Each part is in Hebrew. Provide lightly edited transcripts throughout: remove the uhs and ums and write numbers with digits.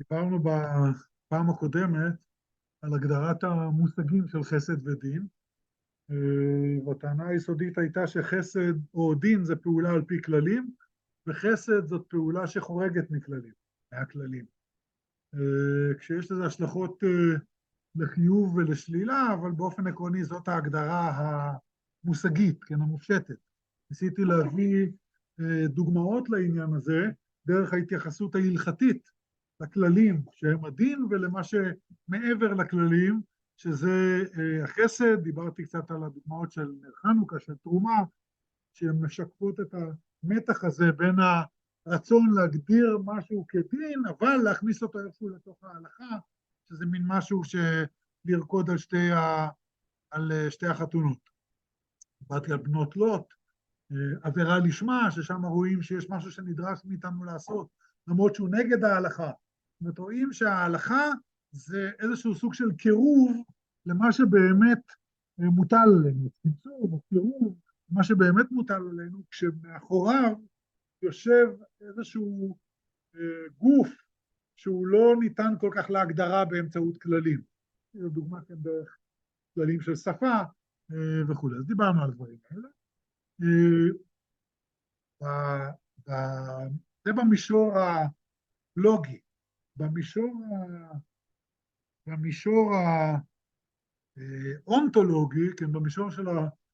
דיברנו בפעם הקודמת על הגדרת המושגים של חסד ודין, והטענה היסודית הייתה שחסד או דין זה פעולה על פי כללים, וחסד זאת פעולה שחורגת מכללים, מהכללים. כשיש לזה השלכות לחיוב ולשלילה, אבל באופן עקרוני זאת ההגדרה המושגית, כן, המופשטת. ניסיתי להביא דוגמאות לעניין הזה, דרך ההתייחסות ההלכתית לכללים שהם הדין, ולמה שמעבר לכללים, שזה החסד. דיברתי קצת על הדוגמאות של נר חנוכה, של תרומה, שהן משקפות את המתח הזה בין הרצון להגדיר משהו כדין, אבל להכניס אותו איכשהו לתוך ההלכה, שזה מין משהו לרקוד על שתי החתונות. דיברתי על בנות לוט, עבירה לשמה, ששם רואים שיש משהו שנדרש מאיתנו לעשות, למרות שהוא נגד ההלכה. זאת אומרת, רואים שההלכה זה איזשהו סוג של קירוב למה שבאמת מוטל עלינו, צמצום או קירוב, מה שבאמת מוטל עלינו, כשמאחוריו יושב איזשהו גוף שהוא לא ניתן כל כך להגדרה באמצעות כללים. זו דוגמה כאן דרך כללים של שפה וכו'. אז דיברנו על דברים האלה. זה במישור הלוגי. במישור האונתולוגי, כן, במישור של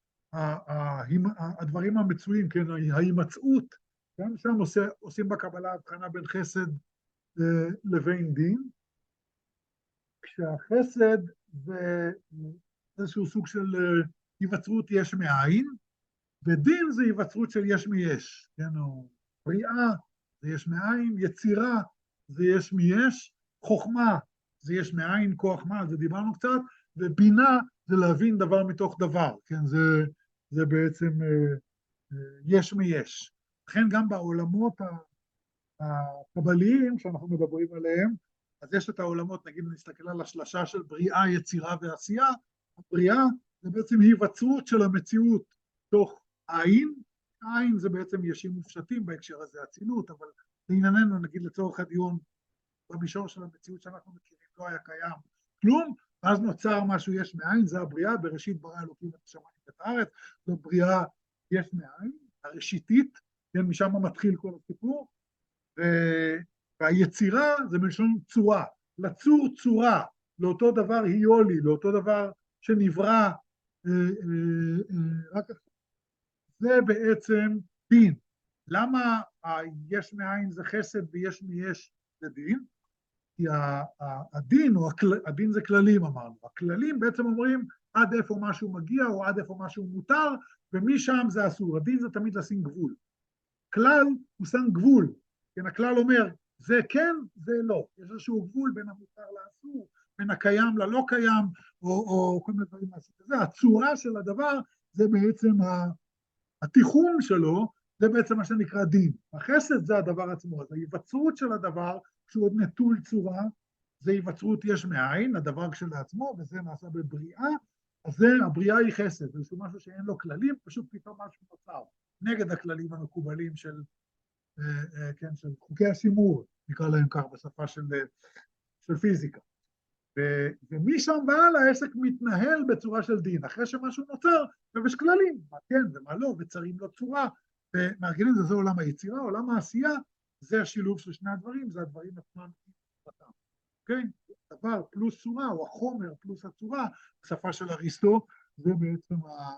הדברים המצויים, כן, ההימצאות, גם שם עושים בקבלה הבחנה בין חסד לבין דין, כשהחסד זה איזשהו סוג של היווצרות יש מאין, ודין זה היווצרות של יש מיש, כן, או בריאה זה יש מאין, יצירה זה יש מיש, חוכמה זה יש מאין, כוח מה, זה דיברנו קצת, ובינה זה להבין דבר מתוך דבר, כן, זה בעצם יש מיש. לכן גם בעולמות הקבליים שאנחנו מדברים עליהם, אז יש את העולמות, נגיד נסתכל על השלשה של בריאה, יצירה ועשייה, הבריאה זה בעצם היווצרות של המציאות תוך עין, עין זה בעצם ישים מופשטים בהקשר הזה, הצילות, אבל לענייננו, נגיד לצורך הדיון, במישור של המציאות שאנחנו מכירים, לא היה קיים כלום, ואז נוצר משהו יש מאין, זה הבריאה, בראשית ברא אלוקים את השמיים ואת הארץ, זו בריאה יש מאין, הראשיתית, כן, משם מתחיל כל הסיפור, והיצירה זה מלשון צורה, לצור צורה, לאותו דבר היולי, לאותו דבר שנברא רק עכשיו. זה בעצם דין. למה יש מאין זה חסד ויש מיש זה דין? כי הדין, הדין זה כללים אמרנו, הכללים בעצם אומרים עד איפה משהו מגיע או עד איפה משהו מותר, ומשם זה אסור. הדין זה תמיד לשים גבול. כלל הוא שם גבול, כן, הכלל אומר זה כן, זה לא. יש איזשהו גבול בין המותר לאסור, בין הקיים ללא קיים, או כל מיני דברים מהסוג הזה. הצורה של הדבר זה בעצם התיחום שלו, זה בעצם מה שנקרא דין. החסד זה הדבר עצמו, אז ההיווצרות של הדבר, כשהוא עוד נטול צורה, זה היווצרות יש מאין, הדבר כשלעצמו, וזה נעשה בבריאה, אז זה, הבריאה היא חסד, זה משהו שאין לו כללים, פשוט פתאום משהו נוצר, נגד הכללים המקובלים של, כן, של חוקי השימור, נקרא להם כך בשפה של פיזיקה. ומשם והלאה העסק מתנהל בצורה של דין, אחרי שמשהו נוצר, ויש כללים, מה כן ומה לא, וצרים לו צורה, ומארגנים זה עולם היצירה, עולם העשייה, זה השילוב של שני הדברים, זה הדברים עצמם. אוקיי? דבר פלוס צורה, או החומר פלוס הצורה, בשפה של אריסטו, זה בעצם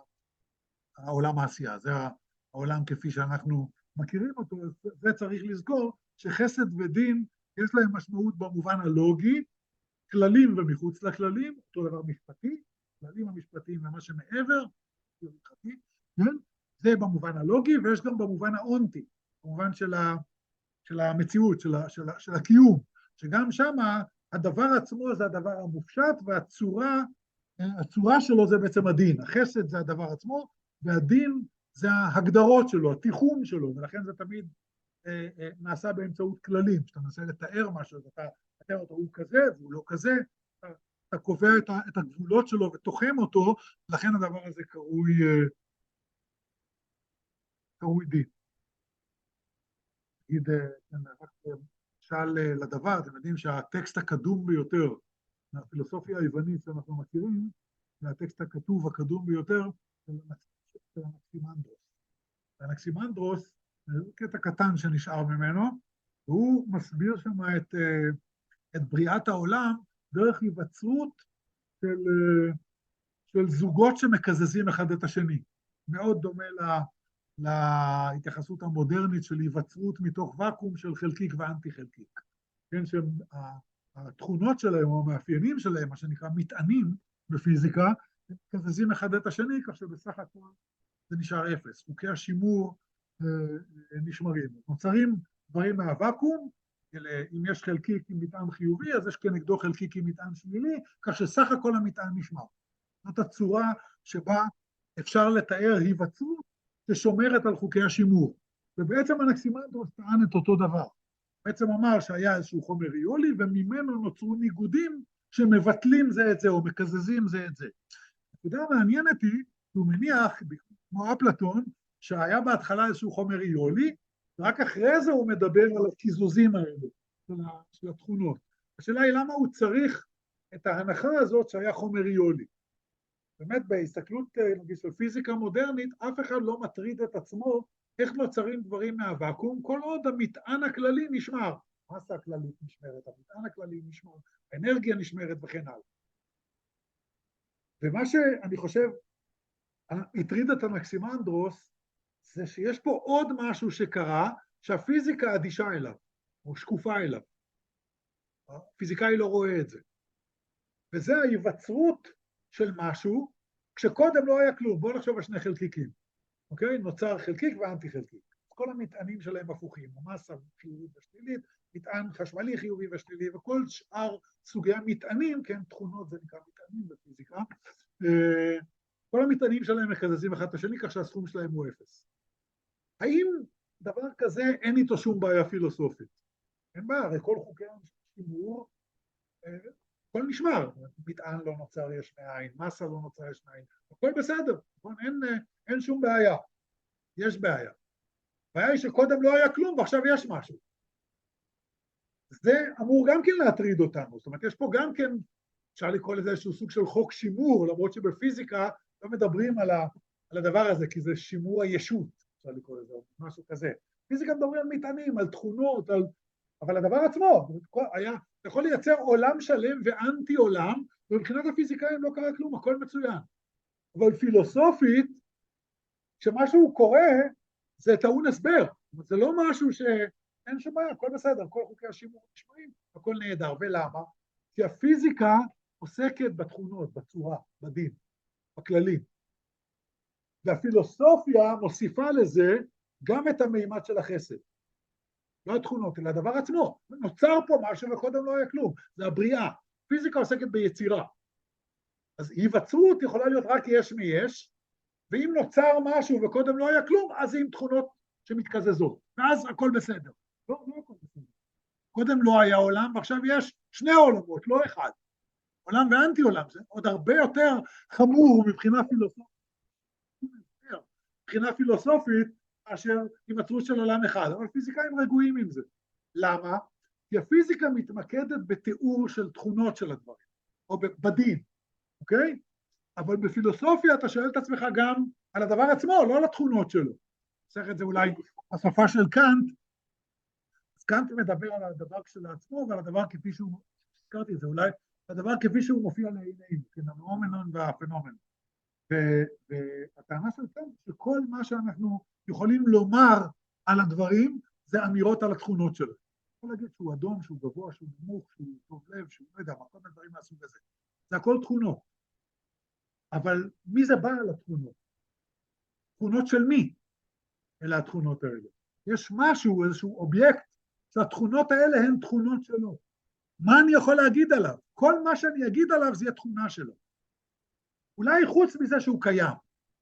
העולם העשייה, זה העולם כפי שאנחנו מכירים אותו, זה צריך לזכור שחסד ודין יש להם משמעות במובן הלוגי, כללים ומחוץ לכללים, אותו דבר משפטי, כללים המשפטיים ומה שמעבר, כן? זה במובן הלוגי, ויש גם במובן האונטי, במובן של המציאות, של הקיום, שגם שם הדבר עצמו זה הדבר המופשט, והצורה שלו זה בעצם הדין. החסד זה הדבר עצמו, והדין זה ההגדרות שלו, התיחום שלו, ולכן זה תמיד נעשה באמצעות כללים. כשאתה מנסה לתאר משהו, אתה מתאר אותו, הוא כזה, והוא לא כזה, אתה קובע את הגבולות שלו ותוחם אותו, לכן הדבר הזה קרוי דין. נגיד, למשל לדבר, אתם יודעים שהטקסט הקדום ביותר מהפילוסופיה היוונית שאנחנו מכירים, זה הטקסט הכתוב הקדום ביותר של אנקסימנדרוס. אנקסימנדרוס, זה קטע קטן שנשאר ממנו, והוא מסביר שם את בריאת העולם דרך היווצרות של זוגות שמקזזים אחד את השני. מאוד דומה להתייחסות המודרנית של היווצרות מתוך ואקום של חלקיק ואנטי חלקיק. כן, שהתכונות שלהם או המאפיינים שלהם, מה שנקרא מטענים בפיזיקה, הם מקזזים אחד את השני, כך שבסך הכל זה נשאר אפס. חוקי השימור נשמרים. נוצרים דברים מהוואקום, אם יש חלקיק עם מטען חיובי, אז יש כנגדו חלקיק עם מטען שלילי, כך שסך הכל המטען נשמר. זאת הצורה שבה אפשר לתאר היווצרות ששומרת על חוקי השימור. ובעצם אנקסימנדרוס טען את אותו דבר. בעצם אמר שהיה איזשהו חומר ריולי, וממנו נוצרו ניגודים שמבטלים זה את זה, או מקזזים זה את זה. הנקודה המעניינת היא, הוא מניח, כמו אפלטון, שהיה בהתחלה איזשהו חומר ריולי, ורק אחרי זה הוא מדבר על הקיזוזים האלה, של התכונות. השאלה היא למה הוא צריך את ההנחה הזאת שהיה חומר ריולי. באמת בהסתכלות נגיד של פיזיקה מודרנית, אף אחד לא מטריד את עצמו איך נוצרים דברים מהוואקום, כל עוד המטען הכללי נשמר. המסה הכללית נשמרת, המטען הכללי נשמר, האנרגיה נשמרת וכן הלאה. ומה שאני חושב הטריד את אנקסימנדרוס, זה שיש פה עוד משהו שקרה, שהפיזיקה אדישה אליו, או שקופה אליו. הפיזיקאי לא רואה את זה. וזה ההיווצרות של משהו, כשקודם לא היה כלום. בואו נחשוב על שני חלקיקים. אוקיי? נוצר חלקיק ואנטי חלקיק. כל המטענים שלהם הפוכים, המסה חיובית ושלילית, מטען חשמלי חיובי ושלילי, וכל שאר סוגי המטענים, כן, תכונות זה נקרא מטענים בפיזיקה, כל המטענים שלהם מקזזים אחד את השני, כך שהסכום שלהם הוא אפס. האם דבר כזה אין איתו שום בעיה פילוסופית? אין בעיה, הרי כל חוקי השימור, הכל נשמר, מטען לא נוצר יש מאין, מסה לא נוצר יש מאין, הכל בסדר, אין שום בעיה, יש בעיה. הבעיה היא שקודם לא היה כלום ועכשיו יש משהו. זה אמור גם כן להטריד אותנו, זאת אומרת יש פה גם כן, אפשר לקרוא לזה איזשהו סוג של חוק שימור, למרות שבפיזיקה לא מדברים על הדבר הזה, כי זה שימור הישות, אפשר לקרוא לזה, משהו כזה. פיזיקה מדברים על מטענים, על תכונות, אבל הדבר עצמו, אתה יכול לייצר עולם שלם ואנטי עולם, ומבחינת הפיזיקאים לא קרה כלום, הכל מצוין. אבל פילוסופית, כשמשהו קורה, זה טעון הסבר. זה לא משהו שאין שום בעיה, הכל בסדר, כל חוקי השימור נשמעים, הכל נהדר. ולמה? כי הפיזיקה עוסקת בתכונות, בצורה, בדין, בכללים. והפילוסופיה מוסיפה לזה גם את המימד של החסד. לא התכונות, אלא הדבר עצמו. נוצר פה משהו וקודם לא היה כלום. זה הבריאה. פיזיקה עוסקת ביצירה. אז היווצרות יכולה להיות רק יש מיש, ואם נוצר משהו וקודם לא היה כלום, אז זה עם תכונות שמתקזזות. ואז הכל בסדר. לא הכל בסדר. קודם לא היה עולם, ועכשיו יש שני עולמות, לא אחד. עולם ואנטי עולם. זה עוד הרבה יותר חמור מבחינה פילוסופית. מבחינה פילוסופית, מאשר היווצרות של עולם אחד. אבל פיזיקאים רגועים עם זה. למה? כי הפיזיקה מתמקדת בתיאור של תכונות של הדברים, או בדין, אוקיי? אבל בפילוסופיה אתה שואל את עצמך גם על הדבר עצמו, לא על התכונות שלו. צריך את זה אולי השפה של קאנט, אז קאנט מדבר על הדבר כשלעצמו, ועל הדבר כפי שהוא, הזכרתי את זה, אולי הדבר כפי שהוא מופיע לעינינו, כן, הנומנון והפנומנון. והטענה של קאנט, שכל מה שאנחנו יכולים לומר על הדברים, זה אמירות על התכונות שלו. יכול להגיד שהוא אדום, שהוא גבוה, שהוא נמוך, שהוא טוב לב, שהוא לא יודע, כל מיני דברים מהסוג הזה. זה הכל תכונות. אבל מי זה בעל התכונות? תכונות של מי? אלה התכונות האלה. יש משהו, איזשהו אובייקט, שהתכונות האלה הן תכונות שלו. מה אני יכול להגיד עליו? כל מה שאני אגיד עליו זה יהיה תכונה שלו. אולי חוץ מזה שהוא קיים.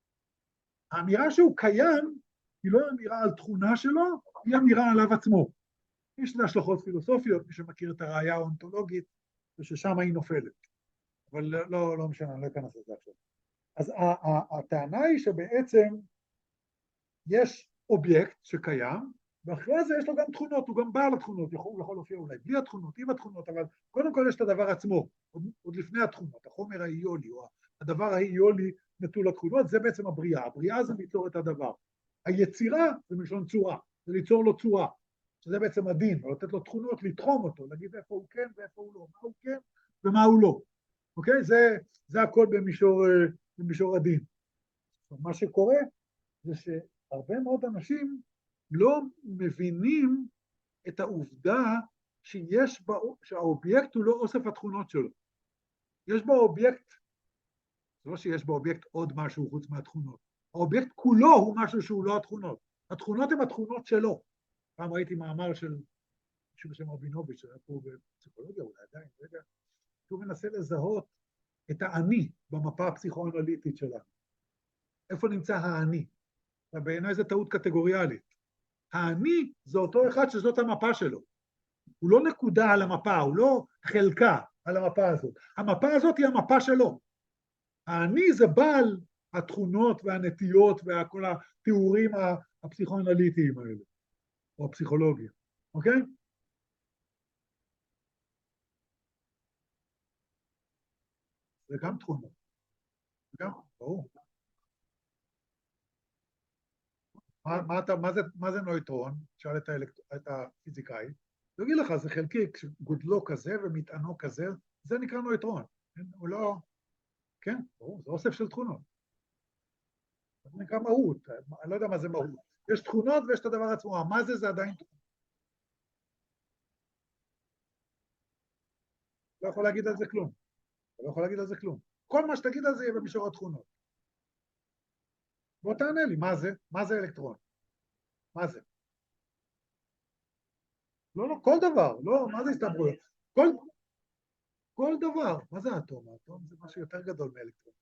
האמירה שהוא קיים, היא לא אמירה על תכונה שלו, היא אמירה עליו עצמו. יש לה השלכות פילוסופיות, מי שמכיר את הראייה האונתולוגית, וששם היא נופלת. אבל לא משנה, אני לא אכנס לזה עכשיו. אז הטענה היא שבעצם יש אובייקט שקיים, ואחרי זה יש לו גם תכונות, הוא גם בעל התכונות, הוא יכול להופיע אולי בלי התכונות, עם התכונות, אבל קודם כל יש את הדבר עצמו, עוד לפני התכונות, החומר האיולי, או הדבר האיולי נטול התכונות, זה בעצם הבריאה. הבריאה זה ליצור את הדבר. היצירה זה מלשון צורה, זה ליצור לו צורה, שזה בעצם הדין, או לתת לו תכונות, לתחום אותו, להגיד איפה הוא כן ואיפה הוא לא, מה הוא כן ומה הוא לא. אוקיי? זה הכל במישור הדין. מה שקורה זה שהרבה מאוד אנשים לא מבינים את העובדה שהאובייקט הוא לא אוסף התכונות שלו. יש באובייקט, זה לא שיש באובייקט עוד משהו חוץ מהתכונות. האובייקט כולו הוא משהו שהוא לא התכונות. התכונות הן התכונות שלו. פעם ראיתי מאמר של מישהו בשם רבינוביץ', שהיה פה בפסיכולוגיה אולי עדיין, רגע, שהוא מנסה לזהות את האני במפה הפסיכואנליטית שלנו. איפה נמצא האני? ובעיניי זו טעות קטגוריאלית. האני זה אותו אחד שזאת המפה שלו. הוא לא נקודה על המפה, הוא לא חלקה על המפה הזאת. המפה הזאת היא המפה שלו. האני זה בעל התכונות והנטיות וכל התיאורים הפסיכואנליטיים האלה, או הפסיכולוגיה. אוקיי? זה גם תכונות. גם, ברור. מה זה נויטרון? תשאל את הפיזיקאי. הוא יגיד לך, זה חלקיק שגודלו כזה ומטענו כזה, זה נקרא נויטרון. הוא לא... כן, ברור, זה אוסף של תכונות. זה נקרא מהות, אני לא יודע מה זה מהות. יש תכונות ויש את הדבר עצמו, מה זה עדיין תכונות. לא יכול להגיד על זה כלום. אתה לא יכול להגיד על זה כלום. כל מה שתגיד על זה יהיה במישור התכונות. בוא תענה לי, מה זה? מה זה אלקטרון? מה זה? לא, לא, כל דבר, לא, מה זה הסתברויות? כל דבר, מה זה האטום? האטום זה משהו יותר גדול מאלקטרון,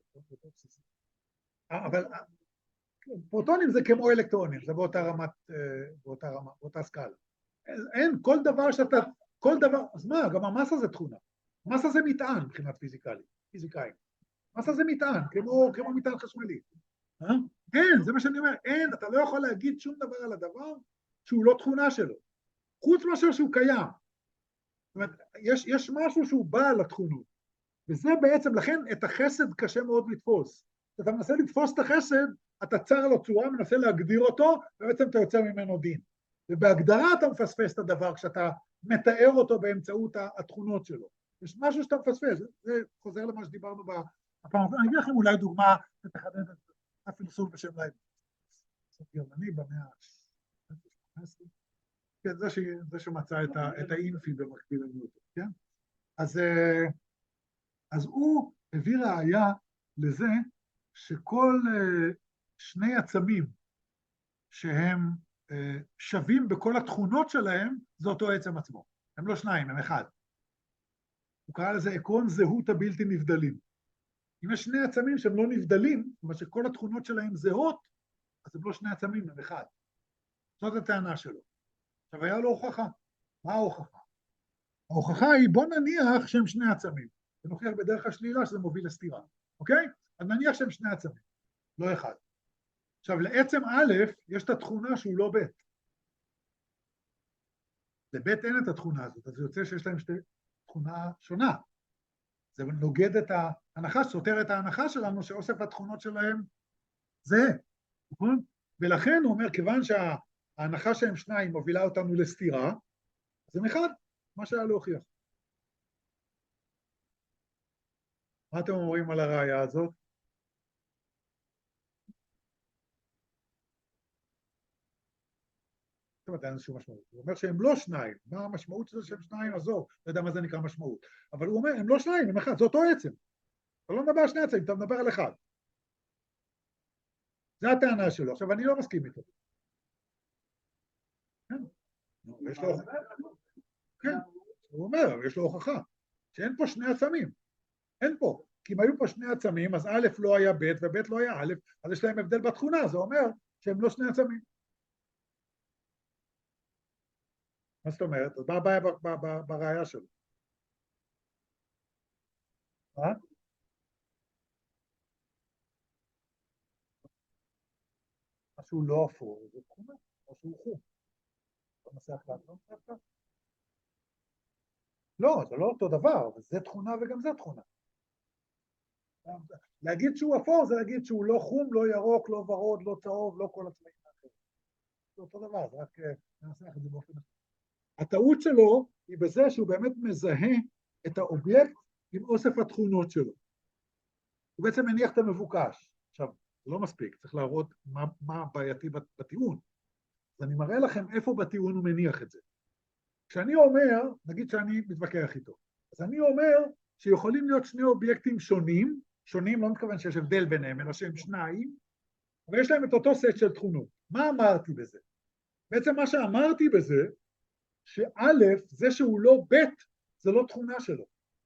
אבל פרוטונים זה כמו אלקטרונים, זה באותה סקאלה. אין, כל דבר שאתה, כל דבר, אז מה, גם המסה זה תכונה. מסה זה מטען מבחינת פיזיקאים. מסה זה מטען, כמו מטען חשמלי. אין, זה מה שאני אומר, אין, אתה לא יכול להגיד שום דבר על הדבר שהוא לא תכונה שלו. חוץ מאשר שהוא קיים. זאת אומרת, יש משהו שהוא בעל התכונות. וזה בעצם, לכן את החסד קשה מאוד לתפוס. כשאתה מנסה לתפוס את החסד, אתה צר לו צורה, מנסה להגדיר אותו, ובעצם אתה יוצא ממנו דין. ובהגדרה אתה מפספס את הדבר כשאתה מתאר אותו באמצעות התכונות שלו. יש משהו שאתה מפספס, זה חוזר למה שדיברנו בפעם. אני אגיד לכם אולי דוגמה שתחדד את הפילוסוף בשם לייבניץ. גרמני במאה ה-18. כן, זה שמצא את האינפי במקביל לניוטון, כן? אז הוא הביא ראיה לזה שכל שני עצמים שהם שווים בכל התכונות שלהם, זה אותו עצם עצמו. הם לא שניים, הם אחד. הוא קרא לזה עקרון זהות הבלתי נבדלים. אם יש שני עצמים שהם לא נבדלים, זאת אומרת שכל התכונות שלהם זהות, אז הם לא שני עצמים, הם אחד. זאת הטענה שלו. עכשיו היה לו הוכחה. מה ההוכחה? ההוכחה היא, בוא נניח שהם שני עצמים. ונוכיח בדרך השלילה שזה מוביל לסתירה. אוקיי? אז נניח שהם שני עצמים, לא אחד. עכשיו, לעצם א', יש את התכונה שהוא לא ב'. לב' אין את התכונה הזאת, אז זה יוצא שיש להם תכונה שונה. זה נוגד את ההנחה, סותר את ההנחה שלנו, שאוסף התכונות שלהם זה, נכון? ולכן הוא אומר, כיוון שההנחה שהם שניים מובילה אותנו לסתירה, אז הם אחד, מה שהיה להוכיח. מה אתם אומרים על הראייה הזאת? זאת אומרת, אין איזושהי משמעות. הוא אומר שהם לא שניים. מה המשמעות של זה שהם שניים? עזוב, לא יודע מה זה נקרא משמעות. אבל הוא אומר, הם לא שניים, הם אחד, זה אותו עצם. אתה לא מדבר על שני עצמים, אתה מדבר על אחד. זו הטענה שלו. עכשיו, אני לא מסכים איתו. כן, יש לו... כן, הוא אומר, יש לו הוכחה, שאין פה שני עצמים. אין פה. כי אם היו פה שני עצמים, אז א' לא היה ב' וב' לא היה א', אז יש להם הבדל בתכונה, זה אומר שהם לא שני עצמים. מה זאת אומרת? אז מה הבעיה בראייה שלו? משהו לא אפור, זה תכונה, משהו חום. מנסח לעצמו דווקא? לא, זה לא אותו דבר, אבל זה תכונה וגם זה תכונה. להגיד שהוא אפור זה להגיד שהוא לא חום, לא ירוק, לא ורוד, לא צהוב, לא כל הצבעים האחרים. זה אותו דבר, זה רק ננסח את זה באופן אחר. הטעות שלו היא בזה שהוא באמת מזהה את האובייקט עם אוסף התכונות שלו. הוא בעצם מניח את המבוקש. עכשיו, זה לא מספיק, צריך להראות מה בעייתי בטיעון. אז אני מראה לכם איפה בטיעון הוא מניח את זה. כשאני אומר, נגיד שאני מתווכח איתו, אז אני אומר שיכולים להיות שני אובייקטים שונים, שונים לא מתכוון שיש הבדל ביניהם, אלא שהם שניים, אבל יש להם את אותו סט של תכונות. מה אמרתי בזה? בעצם מה שאמרתי בזה, שא', זה שהוא לא ב', זה לא תכונה שלו.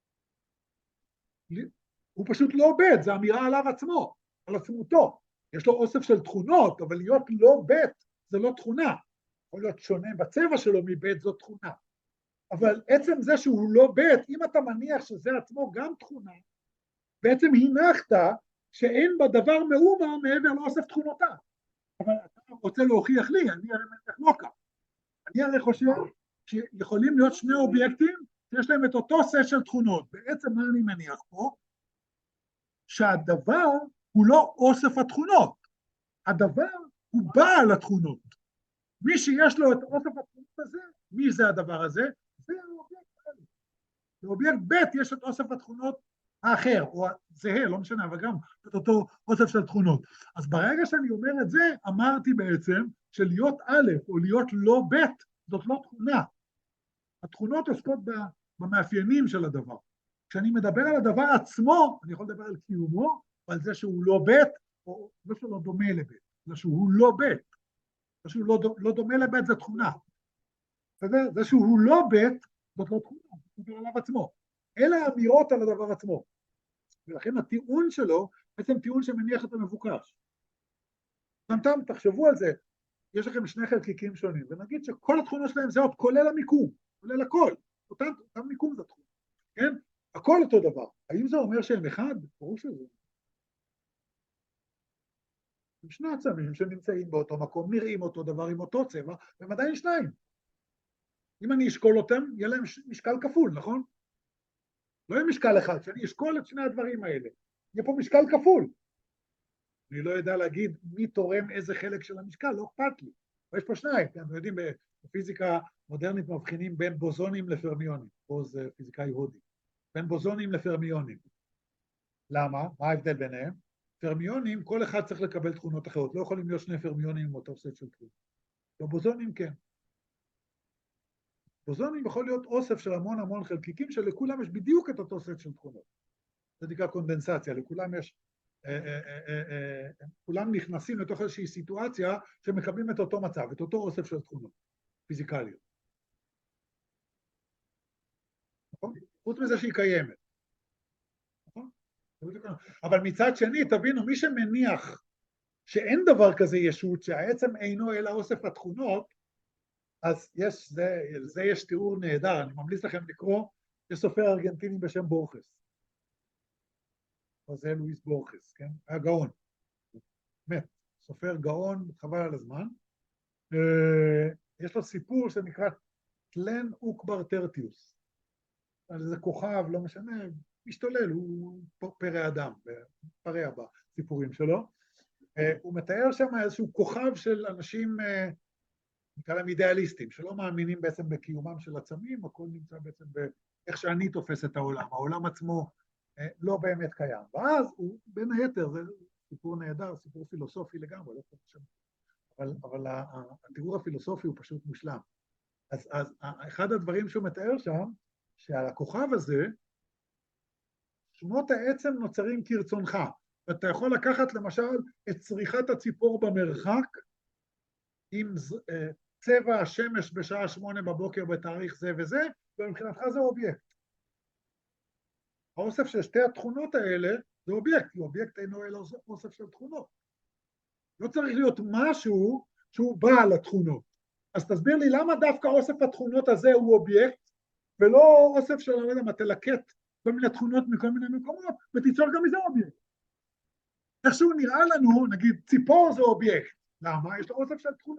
הוא פשוט לא ב', זה אמירה עליו עצמו, על עצמותו. יש לו אוסף של תכונות, אבל להיות לא ב', זה לא תכונה. יכול להיות שונה בצבע שלו מב' זו תכונה. אבל עצם זה שהוא לא ב', אם אתה מניח שזה עצמו גם תכונה, בעצם הנחת שאין בדבר מאומה מעבר לאוסף תכונותיו. אבל אתה רוצה להוכיח לי, אני הרי מניח לא כך. אני הרי חושב שיכולים להיות שני אובייקטים שיש להם את אותו סט של תכונות. בעצם מה אני מניח פה? שהדבר הוא לא אוסף התכונות, הדבר הוא בעל התכונות. מי שיש לו את אוסף התכונות הזה, מי זה הדבר הזה? זה האובייקט א'. לאובייקט ב' יש את אוסף התכונות האחר, או זהה, לא משנה, אבל גם את אותו אוסף של תכונות. אז ברגע שאני אומר את זה, אמרתי בעצם שלהיות א' או להיות לא ב', זאת לא תכונה. התכונות עוסקות במאפיינים של הדבר. כשאני מדבר על הדבר עצמו, אני יכול לדבר על קיומו, ועל זה שהוא לא ב', או לא שהוא לא דומה לב', אלא שהוא לא ב'. זה שהוא לא דומה לב' זה תכונה. זה שהוא לא ב', זאת לא תכונה, זה מדבר עליו עצמו. אלה האמירות על הדבר עצמו. ולכן הטיעון שלו, בעצם טיעון שמניח את המבוקש. סתם, תחשבו על זה, יש לכם שני חלקיקים שונים, ונגיד שכל התכונות שלהם זהות, כולל המיקום, כולל הכל. אותם מיקום זה תכונה, כן? הכל אותו דבר. האם זה אומר שהם אחד? ברור שזה. עם שני עצמים שנמצאים באותו מקום, נראים אותו דבר עם אותו צבע, והם עדיין שניים. אם אני אשקול אותם, יהיה להם משקל כפול, נכון? לא יהיה משקל אחד, כשאני אשקול את שני הדברים האלה, יהיה פה משקל כפול. אני לא יודע להגיד מי תורם איזה חלק של המשקל, לא אכפת לי. ויש פה שניים, אנחנו יודעים בפיזיקה מודרנית מבחינים בין בוזונים לפרמיונים, פה זה פיזיקאי הודי, בין בוזונים לפרמיונים. למה? מה ההבדל ביניהם? פרמיונים, כל אחד צריך לקבל תכונות אחרות, לא יכולים להיות שני פרמיונים עם אותו סט של תכונות. בבוזונים כן. בוזונים יכול להיות אוסף של המון חלקיקים שלכולם יש בדיוק את אותו סט של תכונות. זה נקרא קונדנסציה, לכולם יש, כולם נכנסים לתוך איזושהי סיטואציה שמקבלים את אותו מצב, את אותו אוסף של תכונות פיזיקליות. נכון? חוץ מזה שהיא קיימת. נכון? אבל מצד שני, תבינו, מי שמניח שאין דבר כזה ישות, שהעצם אינו אלא אוסף התכונות, אז לזה יש תיאור נהדר, אני ממליץ לכם לקרוא, יש סופר ארגנטיני בשם בורכס. זה לואיס בורכס, כן? היה גאון. באמת, סופר גאון, חבל על הזמן. יש לו סיפור שנקרא טלן אוקבר טרטיוס. על איזה כוכב, לא משנה, משתולל, הוא פרא אדם, פרא בסיפורים שלו. הוא מתאר שם איזשהו כוכב של אנשים, נקרא להם אידיאליסטים, שלא מאמינים בעצם בקיומם של עצמים, הכל נמצא בעצם באיך שאני תופס את העולם, העולם עצמו לא באמת קיים. ואז הוא, בין היתר, זה סיפור נהדר, סיפור פילוסופי לגמרי, לא חושב, אבל התיאור הפילוסופי הוא פשוט מושלם. אז אחד הדברים שהוא מתאר שם, שעל הכוכב הזה, שמות העצם נוצרים כרצונך, ואתה יכול לקחת למשל את צריכת הציפור במרחק, עם צבע השמש בשעה 8 בבוקר בתאריך זה וזה, ומבחינתך זה אובייקט. האוסף של שתי התכונות האלה זה אובייקט, כי אובייקט אינו אלא אוסף של תכונות. לא צריך להיות משהו שהוא בעל התכונות. אז תסביר לי למה דווקא אוסף התכונות הזה הוא אובייקט, ולא אוסף של, לא יודע מה, תלקט כל מיני תכונות מכל מיני מקומות, ותיצור גם מזה אובייקט. איכשהו נראה לנו, נגיד, ציפור זה אובייקט. למה? יש לו אוסף של תכונות.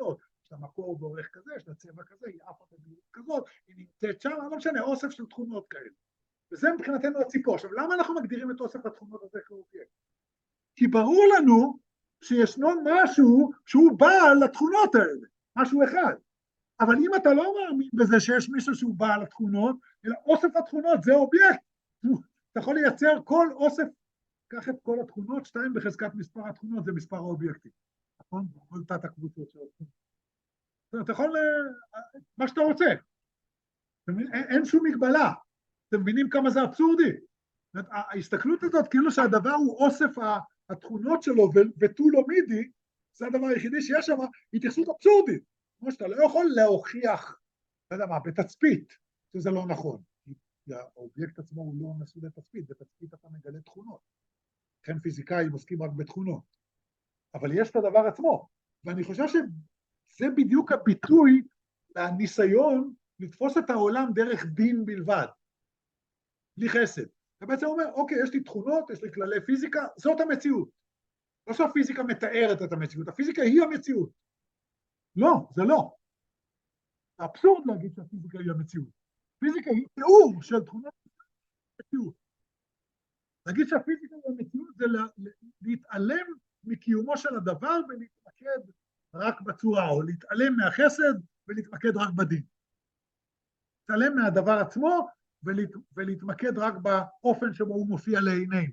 יש לה מקור באורך כזה, יש לה צבע כזה, היא עפה במהירות כזאת, היא נמצאת שם, לא משנה, אוסף של תכונות כאלה. וזה מבחינתנו הציפור. עכשיו, למה אנחנו מגדירים את אוסף התכונות הזה כאובייקט? כי ברור לנו שישנו משהו שהוא בעל לתכונות האלה, משהו אחד. אבל אם אתה לא מאמין בזה שיש מישהו שהוא בעל התכונות, אלא אוסף התכונות זה אובייקט. אתה יכול לייצר כל אוסף, קח את כל התכונות, 2 בחזקת מספר התכונות, זה מספר האובייקטים. נכון? כל תת הקבוצות של התכונות. אתה יכול, מה שאתה רוצה. אין שום מגבלה. אתם מבינים כמה זה אבסורדי? ההסתכלות הזאת, כאילו שהדבר הוא אוסף התכונות שלו ותו לא מידי, זה הדבר היחידי שיש שם, התייחסות אבסורדית. כמו שאתה לא יכול להוכיח, לא יודע מה, בתצפית, שזה לא נכון. האובייקט עצמו הוא לא נשוא לתצפית, בתצפית אתה מגלה תכונות. לכן פיזיקאים עוסקים רק בתכונות. אבל יש את הדבר עצמו, ואני חושב שזה בדיוק הביטוי לניסיון לתפוס את העולם דרך דין בלבד, בלי חסד. אתה בעצם אומר, אוקיי, יש לי תכונות, יש לי כללי פיזיקה, זאת המציאות. לא שהפיזיקה מתארת את המציאות, הפיזיקה היא המציאות. לא, זה לא. זה אבסורד להגיד שהפיזיקה היא המציאות. פיזיקה היא תיאור של תכונות המציאות. להגיד שהפיזיקה היא המציאות זה להתעלם מקיומו של הדבר ולהתמקד רק בצורה, או להתעלם מהחסד ולהתמקד רק בדין. להתעלם מהדבר עצמו ולהתמקד רק באופן שבו הוא מופיע לעינינו.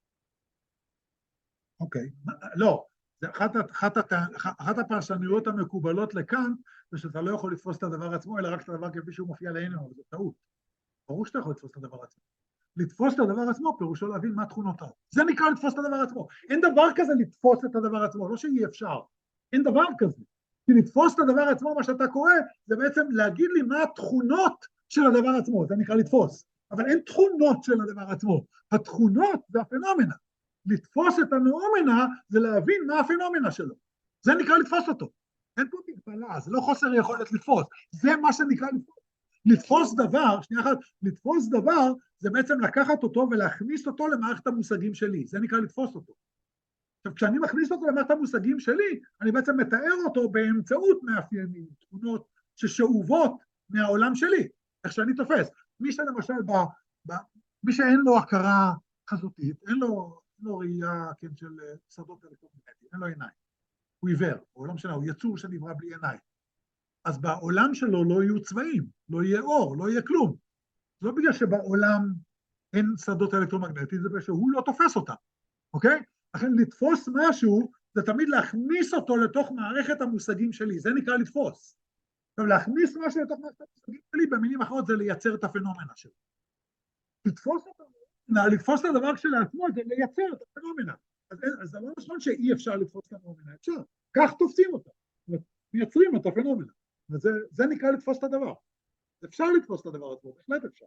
אוקיי, לא, אחת הפרשנויות המקובלות לכאן, זה שאתה לא יכול לתפוס את הדבר עצמו, אלא רק את הדבר כפי שהוא מופיע לעינינו, אבל זו טעות. ברור שאתה יכול לתפוס את הדבר עצמו. לתפוס את הדבר עצמו, פירושו להבין מה תכונותיו. זה נקרא לתפוס את הדבר עצמו. אין דבר כזה לתפוס את הדבר עצמו, לא שאי אפשר. אין דבר כזה. כי לתפוס את הדבר עצמו, מה שאתה קורא, זה בעצם להגיד לי מה התכונות של הדבר עצמו, זה נקרא לתפוס. אבל אין תכונות של הדבר עצמו. התכונות זה הפנומנה. לתפוס את הנומנה זה להבין מה הפנומנה שלו. זה נקרא לתפוס אותו. אין פה מגבלה, זה לא חוסר יכולת לתפוס. זה מה שנקרא לתפוס. לתפוס דבר, שנייה אחת, לתפוס דבר זה בעצם לקחת אותו ולהכניס אותו למערכת המושגים שלי. זה נקרא לתפוס אותו. עכשיו, כשאני מכניס אותו למערכת המושגים שלי, אני בעצם מתאר אותו באמצעות מאפיינים, תכונות ששאובות מהעולם שלי. איך שאני תופס. מי שלמשל, מי שאין לו הכרה חזותית, אין לו ראייה כן, של שדות אלקטרומגנטיים, אין לו עיניים. הוא עיוור, או לא משנה, הוא יצור שנברא בלי עיניים. אז בעולם שלו לא יהיו צבעים, לא יהיה אור, לא יהיה כלום. לא בגלל שבעולם אין שדות אלקטרומגנטיים, זה בגלל שהוא לא תופס אותם, אוקיי? לכן לתפוס משהו, זה תמיד להכניס אותו לתוך מערכת המושגים שלי, זה נקרא לתפוס. עכשיו, להכניס משהו לתוך מערכת המושגים שלי, במילים אחרות זה לייצר את הפנומנה שלו. לתפוס אותו, לתפוס את הדבר כשלעצמו, זה לייצר את הפנומנה. אז זה לא נכון שאי אפשר לתפוס את הפנומנה, אפשר. כך תופסים אותה, מייצרים את הפנומנה. וזה נקרא לתפוס את הדבר. אפשר לתפוס את הדבר עצמו, בהחלט אפשר.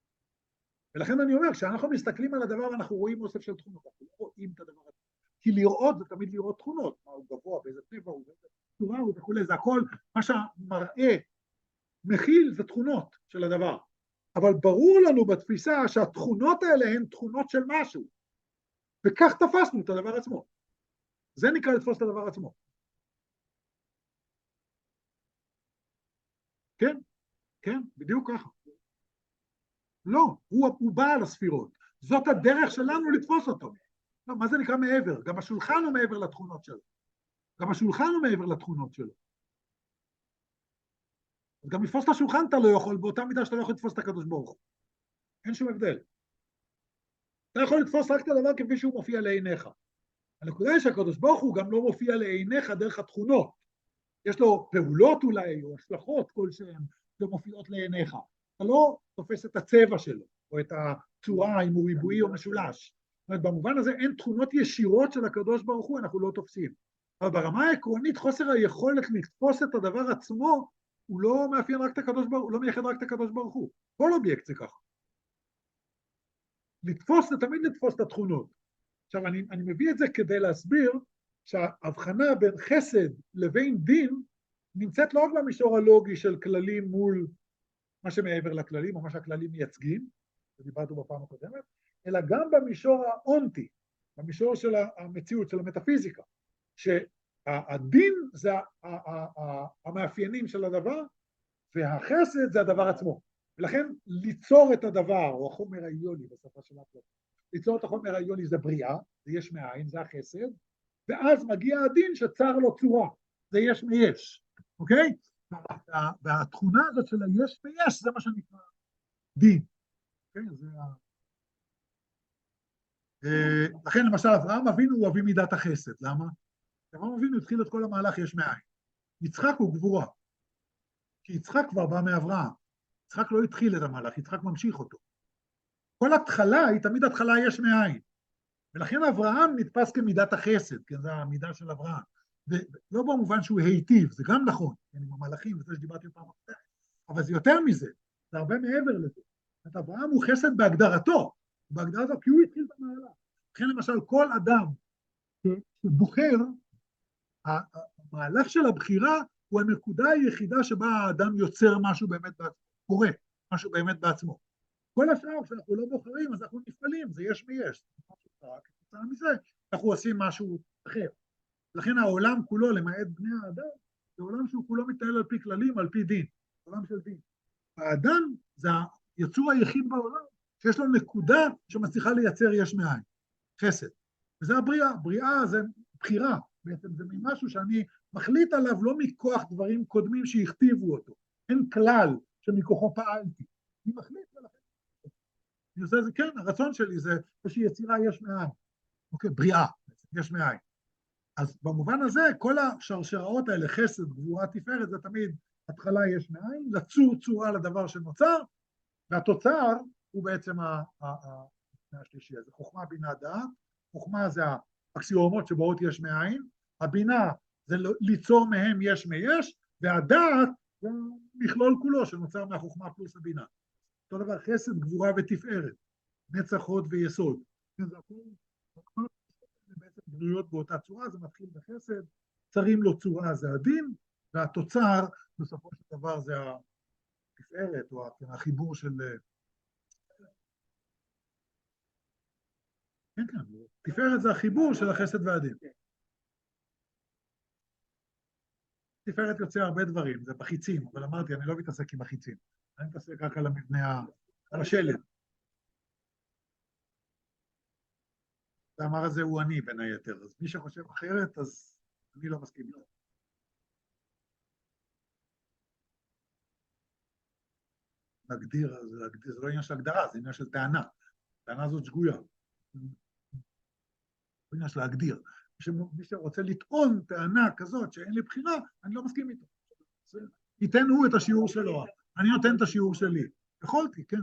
ולכן אני אומר, כשאנחנו מסתכלים על הדבר, אנחנו רואים אוסף של תכונות, אנחנו לא רואים את הדבר עצמו. כי לראות זה תמיד לראות תכונות, מה הוא גבוה, באיזה טבע הוא, באיזה צורה הוא וכו', זה הכל, מה שהמראה מכיל זה תכונות של הדבר. אבל ברור לנו בתפיסה שהתכונות האלה הן תכונות של משהו. וכך תפסנו את הדבר עצמו. זה נקרא לתפוס את הדבר עצמו. כן, כן, בדיוק ככה. לא, הוא בעל הספירות. זאת הדרך שלנו לתפוס אותו. לא, מה זה נקרא מעבר? גם השולחן הוא מעבר לתכונות שלו. גם השולחן הוא מעבר לתכונות שלו. אז גם לתפוס את השולחן אתה לא יכול, באותה מידה שאתה לא יכול לתפוס את הקדוש ברוך הוא. אין שום הבדל. אתה יכול לתפוס רק את הדבר כפי שהוא מופיע לעיניך. הנקודה היא שהקדוש ברוך הוא גם לא מופיע לעיניך דרך התכונות. יש לו פעולות אולי, או השלכות כלשהן, שמופיעות לעיניך. אתה לא תופס את הצבע שלו, או את הצורה, אם הוא ריבועי או משולש. זאת אומרת, במובן הזה אין תכונות ישירות של הקדוש ברוך הוא, אנחנו לא תופסים. אבל ברמה העקרונית, חוסר היכולת לתפוס את הדבר עצמו, הוא לא מאפיין רק את הקדוש ברוך הוא, הוא לא מייחד רק את הקדוש ברוך הוא. כל אובייקט זה ככה. לתפוס זה תמיד לתפוס את התכונות. עכשיו, אני מביא את זה כדי להסביר שההבחנה בין חסד לבין דין נמצאת לא רק במישור הלוגי של כללים מול מה שמעבר לכללים, או מה שהכללים מייצגים, שדיברנו בפעם הקודמת, אלא גם במישור האונטי, במישור של המציאות, של המטאפיזיקה, הדין זה המאפיינים של הדבר, והחסד זה הדבר עצמו. ולכן ליצור את הדבר, או החומר העיוני בשפה של אפלטון, ליצור את החומר העיוני זה בריאה, זה יש מאין, זה החסד, ואז מגיע הדין שצר לו צורה, זה יש מיש, אוקיי? והתכונה הזאת של היש ויש זה מה שנקרא דין. אוקיי? לכן למשל אברהם אבינו הוא אבי מידת החסד, למה? אברהם אבינו התחיל את כל המהלך יש מאין. יצחק הוא גבורה, כי יצחק כבר בא מאברהם. יצחק לא התחיל את המהלך, יצחק ממשיך אותו. כל התחלה היא תמיד התחלה יש מאין. ולכן אברהם נתפס כמידת החסד, כי זו המידה של אברהם. ולא במובן שהוא היטיב, זה גם נכון, עם המהלכים, וזה שדיברתי פעם אחת, אבל זה יותר מזה, זה הרבה מעבר לזה. את אברהם הוא חסד בהגדרתו, בהגדרתו, כי הוא התחיל את המהלך. לכן למשל כל אדם שבוחר, המהלך של הבחירה הוא הנקודה היחידה שבה האדם יוצר משהו באמת בעצמו, קורה, משהו באמת בעצמו. כל השאר, כשאנחנו לא בוחרים, אז אנחנו נפעלים, זה יש מיש. כתוצאה מזה, אנחנו עושים משהו אחר. לכן העולם כולו, למעט בני האדם, זה עולם שהוא כולו מתנהל על פי כללים, על פי דין, עולם של דין. האדם זה היצור היחיד בעולם, שיש לו נקודה שמצליחה לייצר יש מאין, חסד. וזה הבריאה, בריאה זה בחירה, בעצם זה ממשהו שאני מחליט עליו לא מכוח דברים קודמים שהכתיבו אותו. אין כלל שמכוחו פעלתי. אני מחליט ולכן. אני עושה את זה, כן, הרצון שלי זה שיצירה יש מאין. אוקיי, בריאה, יש מאין. אז במובן הזה, כל השרשראות האלה, חסד, גבורה, תפארת, זה תמיד התחלה יש מאין, לצור צורה לדבר שנוצר, והתוצר הוא בעצם השלישי. זה חוכמה, בינה, דעת. חוכמה זה האקסיומות שבאות יש מאין, הבינה זה ליצור מהם יש מיש, והדעת זה מכלול כולו שנוצר מהחוכמה פלוס הבינה. אותו דבר חסד, גבורה ותפארת, נצח, הוד ויסוד. זה הכל בעצם בנויות באותה צורה, זה מתחיל בחסד, צרים לו צורה זה הדין, והתוצר בסופו של דבר זה התפארת, או החיבור של... כן, כן, תפארת זה החיבור של החסד והדין. תפארת יוצא הרבה דברים, זה בחיצים, אבל אמרתי, אני לא מתעסק עם החיצים, אני מתעסק רק על המבנה, על השלד. המאמר הזה הוא אני בין היתר, אז מי שחושב אחרת, אז אני לא מסכים לו. להגדיר, זה לא עניין של הגדרה, זה עניין של טענה. טענה זאת שגויה. זה עניין של להגדיר. מי שרוצה לטעון טענה כזאת שאין לי בחירה, אני לא מסכים איתו. ייתן הוא את השיעור שלו, אני נותן את השיעור שלי. יכולתי, כן.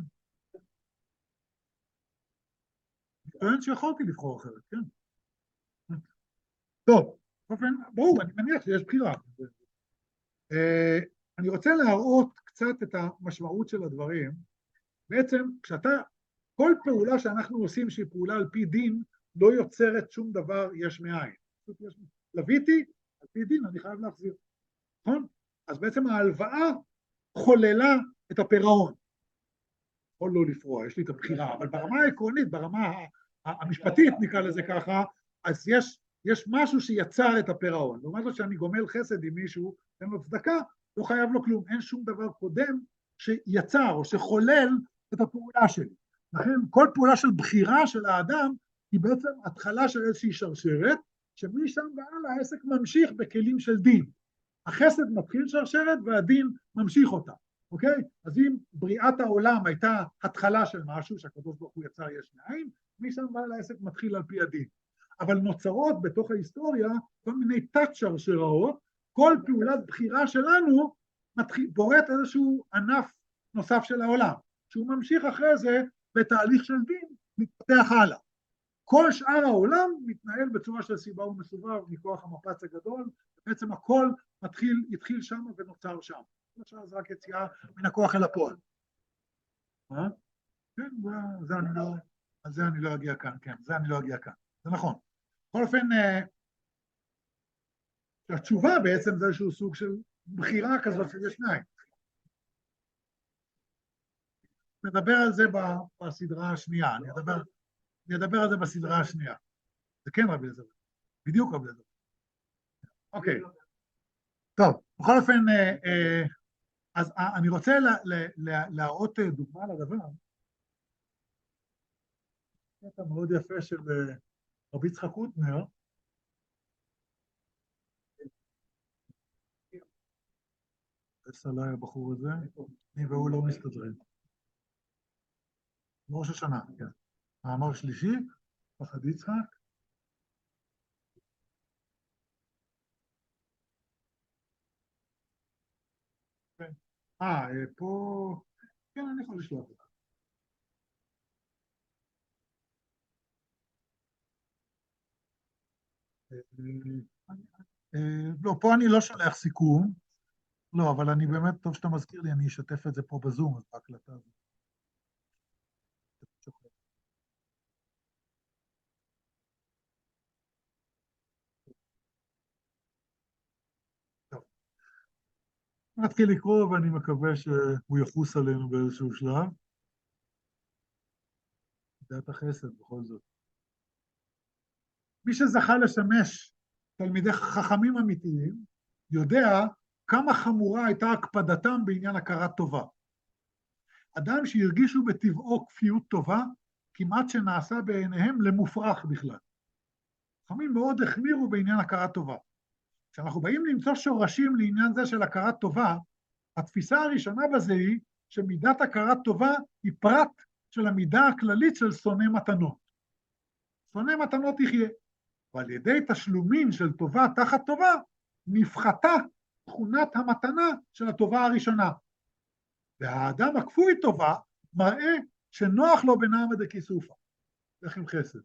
אני טוען שיכולתי לבחור אחרת, כן. טוב, באופן, ברור, אני מניח שיש בחירה. אני רוצה להראות קצת את המשמעות של הדברים. בעצם, כל פעולה שאנחנו עושים שהיא פעולה על פי דין, לא יוצרת שום דבר יש מאין. לוויתי, על פי דין, אני חייב להחזיר. נכון? אז בעצם ההלוואה חוללה את הפירעון. יכול לא לפרוע, יש לי את הבחירה, אבל ברמה העקרונית, ברמה המשפטית נקרא לזה ככה, אז יש משהו שיצר את הפירעון. לעומת זאת שאני גומל חסד עם מישהו, אין לו צדקה, לא חייב לו כלום, אין שום דבר קודם שיצר או שחולל את הפעולה שלי. לכן כל פעולה של בחירה של האדם היא בעצם התחלה של איזושהי שרשרת, שמשם והלאה העסק ממשיך בכלים של דין. החסד מתחיל שרשרת והדין ממשיך אותה, אוקיי? אז אם בריאת העולם הייתה התחלה של משהו, שהקדוש ברוך הוא יצר יש מאין, משם והלאה העסק מתחיל על פי הדין. אבל נוצרות בתוך ההיסטוריה כל מיני תת-שרשראות, כל פעולת בחירה שלנו בוראת איזשהו ענף נוסף של העולם, שהוא ממשיך אחרי זה בתהליך של דין, מתפתח הלאה. כל שאר העולם מתנהל בצורה של סיבה ומסובב מכוח המפץ הגדול, ובעצם הכל התחיל שם ונוצר שם. עכשיו זה רק יציאה מן הכוח אל הפועל. כן, זה אני לא אגיע כאן, כן, זה אני לא אגיע כאן. זה נכון. בכל אופן, התשובה בעצם זה איזשהו סוג של בחירה כזאת של שניים. נדבר על זה בסדרה השנייה, אני אדבר על זה בסדרה השנייה. זה כן רבי אליעזר, בדיוק רבי אליעזר. אוקיי. טוב, בכל אופן, אז אני רוצה להראות דוגמה לדבר. קטע מאוד יפה של רבי יצחק הוטנר. איזה עליי הבחור הזה, אני והוא לא מסתדרים. ראש השנה, כן. מאמר שלישי, פחד יצחק. פה, כן, אני יכול לשלוח אותך. לא, פה אני לא שולח סיכום. לא, אבל אני באמת, טוב שאתה מזכיר לי, אני אשתף את זה פה בזום, אז בהקלטה הזאת. טוב. נתחיל לקרוא, ואני מקווה שהוא יחוס עלינו באיזשהו שלב. דעת החסד, בכל זאת. מי שזכה לשמש תלמידי חכמים אמיתיים, יודע כמה חמורה הייתה הקפדתם בעניין הכרת טובה. אדם שהרגישו בטבעו כפיות טובה, כמעט שנעשה בעיניהם למופרך בכלל. חכמים מאוד החמירו בעניין הכרת טובה. כשאנחנו באים למצוא שורשים לעניין זה של הכרת טובה, התפיסה הראשונה בזה היא שמידת הכרת טובה היא פרט של המידה הכללית של שונא מתנות. שונא מתנות יחיה. ועל ידי תשלומים של טובה תחת טובה, נפחתה תכונת המתנה של הטובה הראשונה. והאדם הכפוי טובה מראה שנוח לו בנעמא דכיסופא. איך עם חסד.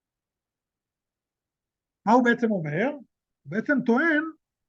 מה הוא בעצם אומר? הוא בעצם טוען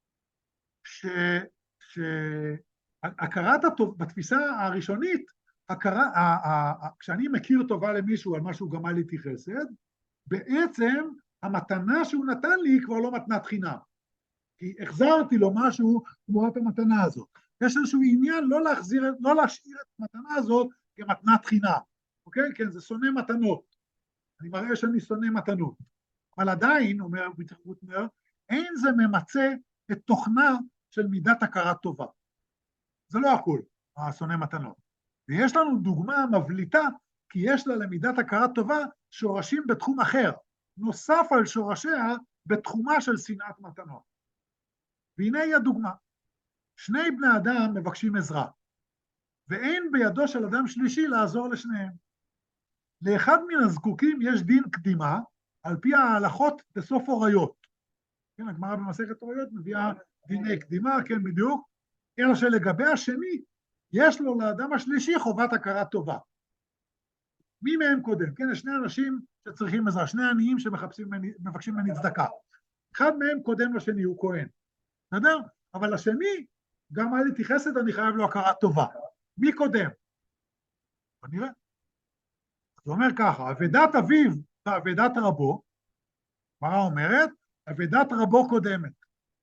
שהכרת הטוב, בתפיסה הראשונית, כשאני מכיר טובה למישהו על מה שהוא גמל איתי חסד, בעצם המתנה שהוא נתן לי היא כבר לא מתנת חינם. כי החזרתי לו משהו תמורת המתנה הזאת. יש איזשהו עניין לא להשאיר את המתנה הזאת כמתנת חינם. אוקיי? כן, זה שונא מתנות. אני מראה שאני שונא מתנות. אבל עדיין, אומר רבי יצחק הוטנר, אין זה ממצה את תוכנה של מידת הכרת טובה. זה לא הכול, השונא מתנות. ויש לנו דוגמה מבליטה, כי יש לה למידת הכרת טובה שורשים בתחום אחר, נוסף על שורשיה בתחומה של שנאת מתנות. והנה היא הדוגמה. שני בני אדם מבקשים עזרה, ואין בידו של אדם שלישי לעזור לשניהם. לאחד מן הזקוקים יש דין קדימה, על פי ההלכות בסוף הוריות. כן, הגמרא במסכת הוריות מביאה דיני קדימה, כן בדיוק, אלא שלגבי השני, יש לו לאדם השלישי חובת הכרת טובה. מי מהם קודם? כן, יש שני אנשים שצריכים עזרה, שני עניים שמבקשים ממני צדקה. אחד מהם קודם לשני, הוא כהן. בסדר? אבל השני, גם על איתי חסד, אני חייב לו הכרת טובה. מי קודם? בוא נראה. זה אומר ככה, אבדת אביו ואבדת רבו, מה אומרת? אבדת רבו קודמת.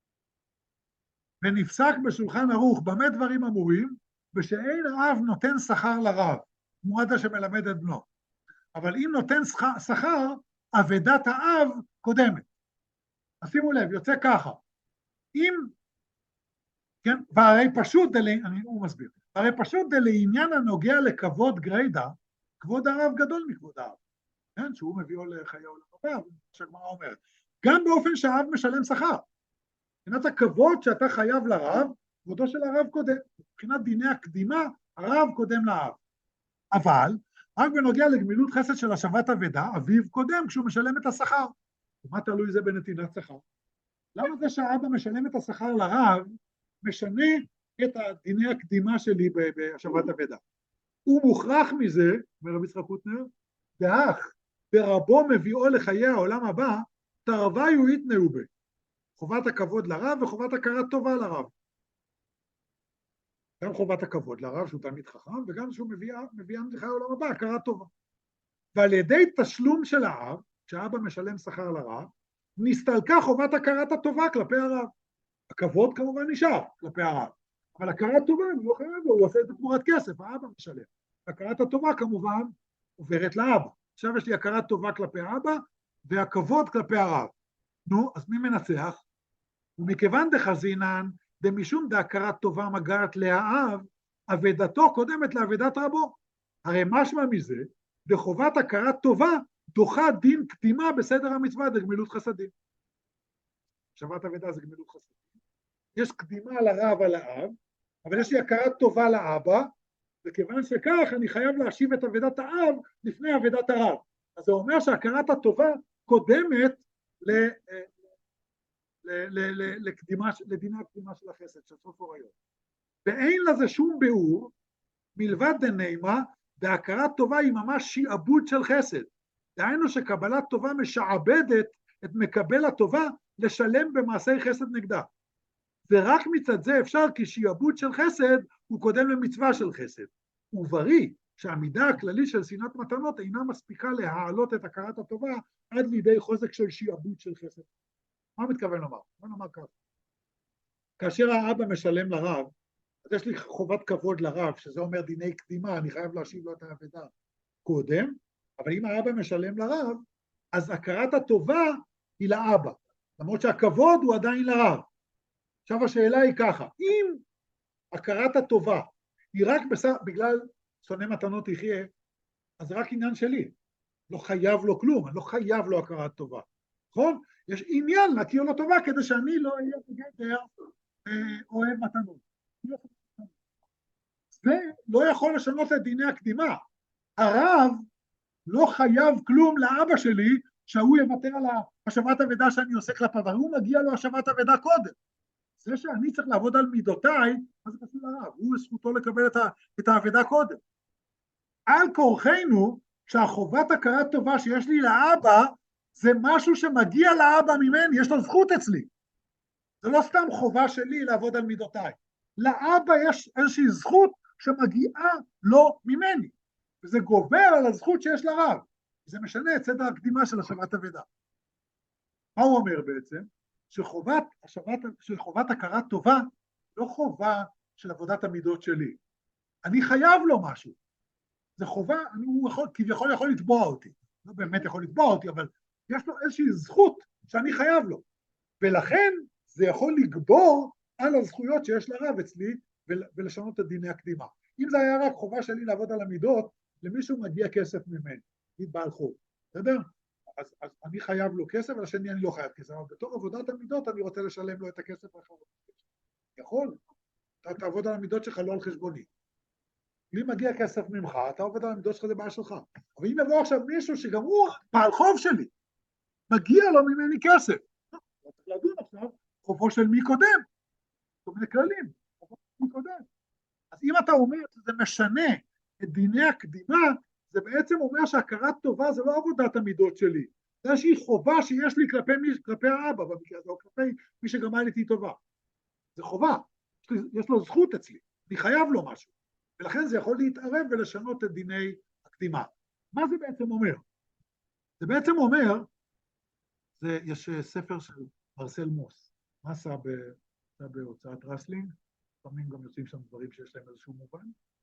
ונפסק בשולחן ערוך, במה דברים אמורים? ושאין האב נותן שכר לרב, תמורת שמלמד את בנו. אבל אם נותן שכר, אבדת האב קודמת. אז שימו לב, יוצא ככה. אם, כן, והרי פשוט, הוא מסביר, הרי פשוט לעניין הנוגע לכבוד גרידא, כבוד הרב גדול מכבוד האב. כן, שהוא מביאו לחיי עולם הבא, שהגמרא אומרת. גם באופן שהאב משלם שכר. מבחינת הכבוד שאתה חייב לרב, כבודו של הרב קודם. מבחינת דיני הקדימה, הרב קודם לאב. אבל, רק בנוגע לגמילות חסד של השבת אבדה, אביו קודם כשהוא משלם את השכר. ומה תלוי זה בנתינת שכר? למה זה שהאבא משלם את השכר לרב, משנה את דיני הקדימה שלי בהשבת אבדה? הוא מוכרח מזה, אומר רבי יצחק הוטנר, דאך, ברבו מביאו לחיי העולם הבא, תרוויו יתנאו בה. חובת הכבוד לרב וחובת הכרת טובה לרב. גם חובת הכבוד לרב שהוא תלמיד חכם, וגם שהוא מביאם לחיי העולם הבא, הכרת טובה. ועל ידי תשלום של האב, כשהאבא משלם שכר לרב, נסתלקה חובת הכרת הטובה כלפי הרב. הכבוד כמובן נשאר כלפי הרב, אבל הכרת טובה, הוא לא חייב לו, הוא עושה את זה תמורת כסף, האבא משלם. הכרת הטובה כמובן עוברת לאבא. עכשיו יש לי הכרת טובה כלפי האבא, והכבוד כלפי הרב. נו, אז מי מנצח? ומכיוון דחזינן, דמשום דהכרת טובה מגעת להאב, אבדתו קודמת לאבדת רבו. הרי משמע מזה, בחובת הכרת טובה, דוחה דין קדימה בסדר המצווה דגמילות חסדים. השבת אבדה זה גמילות חסדים. יש קדימה לרב על האב, אבל יש לי הכרת טובה לאבא, וכיוון שכך אני חייב להשיב את אבדת האב לפני אבדת הרב. אז זה אומר שהכרת הטובה קודמת לדיני הקדימה של החסד, של סוף הוריות. ואין לזה שום ביאור, מלבד דנימה, והכרת טובה היא ממש שיעבוד של חסד. דהיינו שקבלת טובה משעבדת את מקבל הטובה לשלם במעשי חסד נגדה. ורק מצד זה אפשר כי שיעבוד של חסד הוא קודם למצווה של חסד. ובריא שהמידה הכללית של שנאת מתנות אינה מספיקה להעלות את הכרת הטובה עד לידי חוזק של שיעבוד של חסד. מה מתכוון לומר? בוא נאמר ככה. כאשר האבא משלם לרב, אז יש לי חובת כבוד לרב, שזה אומר דיני קדימה, אני חייב להשיב לו את האבדה קודם, אבל אם האבא משלם לרב, אז הכרת הטובה היא לאבא, למרות שהכבוד הוא עדיין לרב. עכשיו השאלה היא ככה, אם הכרת הטובה היא רק בגלל שונא מתנות יחיה, אז זה רק עניין שלי, לא חייב לו כלום, אני לא חייב לו הכרת טובה, נכון? יש עניין להכיר לו טובה כדי שאני לא אהיה בגדר אוהב מתנות. זה לא יכול לשנות את דיני הקדימה. הרב לא חייב כלום לאבא שלי שהוא יוותר על השבת אבדה שאני עושה כלפיו, הוא מגיע לו השבת אבדה קודם. זה שאני צריך לעבוד על מידותיי, מה זה קשור לרב? הוא זכותו לקבל את האבדה קודם. על כורחנו, שהחובת הכרת טובה שיש לי לאבא, זה משהו שמגיע לאבא ממני, יש לו זכות אצלי. זה לא סתם חובה שלי לעבוד על מידותיי. לאבא יש איזושהי זכות שמגיעה לו ממני, וזה גובר על הזכות שיש לרב. זה משנה את סדר הקדימה של השבת אבדה. מה הוא אומר בעצם? שחובת הכרת טובה לא חובה של עבודת המידות שלי. אני חייב לו משהו. זה חובה, הוא כביכול יכול לתבוע אותי. לא באמת יכול לתבוע אותי, אבל יש לו איזושהי זכות שאני חייב לו. ולכן זה יכול לגבור על הזכויות שיש לרב אצלי ולשנות את דיני הקדימה. אם זה היה רק חובה שלי לעבוד על המידות, למישהו מגיע כסף ממני, בעל חוב, בסדר? אז אני חייב לו כסף, ולשני אני לא חייב כסף, אבל בתור עבודת המידות אני רוצה לשלם לו את הכסף האחרון. יכול, אתה תעבוד על המידות שלך לא על חשבוני. אם מגיע כסף ממך, אתה עובד על המידות שלך, זה בעיה שלך. אבל אם יבוא עכשיו מישהו שגם הוא בעל חוב שלי, מגיע לו ממני כסף, לא צריך לדון עכשיו, חובו של מי קודם, זאת אומרת כללים, חובו של מי קודם. אז אם אתה אומר שזה משנה את דיני הקדימה, זה בעצם אומר שהכרת טובה זה לא עבודת המידות שלי, זה איזושהי חובה שיש לי כלפי האבא במקרה הזה, או כלפי מי שגמל איתי טובה. זה חובה, יש לו זכות אצלי, אני חייב לו משהו, ולכן זה יכול להתערב ולשנות את דיני הקדימה. מה זה בעצם אומר? זה בעצם אומר, יש ספר של מרסל מוס, מסה בהוצאת רסלינג, לפעמים גם יוצאים שם דברים שיש להם איזשהו מובן,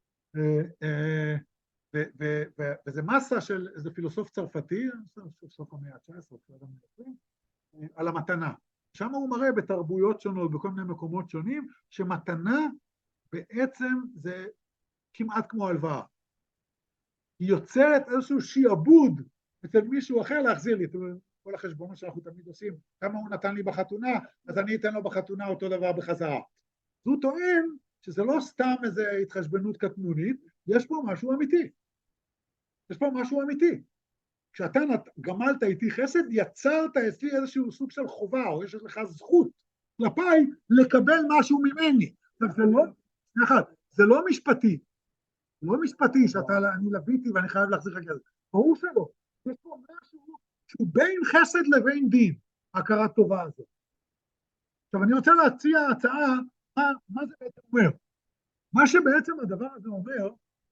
וזה מסה של איזה פילוסוף צרפתי, סוף המאה ה-19, על המתנה. שם הוא מראה בתרבויות שונות, בכל מיני מקומות שונים, שמתנה בעצם זה כמעט כמו הלוואה. היא יוצרת איזשהו שיעבוד אצל מישהו אחר להחזיר לי. כל החשבונות שאנחנו תמיד עושים, כמה הוא נתן לי בחתונה, אז אני אתן לו בחתונה אותו דבר בחזרה. הוא טוען שזה לא סתם איזו התחשבנות קטנונית, יש פה משהו אמיתי. יש פה משהו אמיתי. כשאתה גמלת איתי חסד, יצרת אצלי איזשהו סוג של חובה, או יש לך זכות כלפיי לקבל משהו ממני. זה לא משפטי. לא משפטי שאני לביתי ואני חייב להחזיר לך את זה. ברור שלא. יש פה משהו שהוא בין חסד לבין דין, הכרת טובה הזאת. עכשיו אני רוצה להציע הצעה, מה זה בעצם אומר? מה שבעצם הדבר הזה אומר,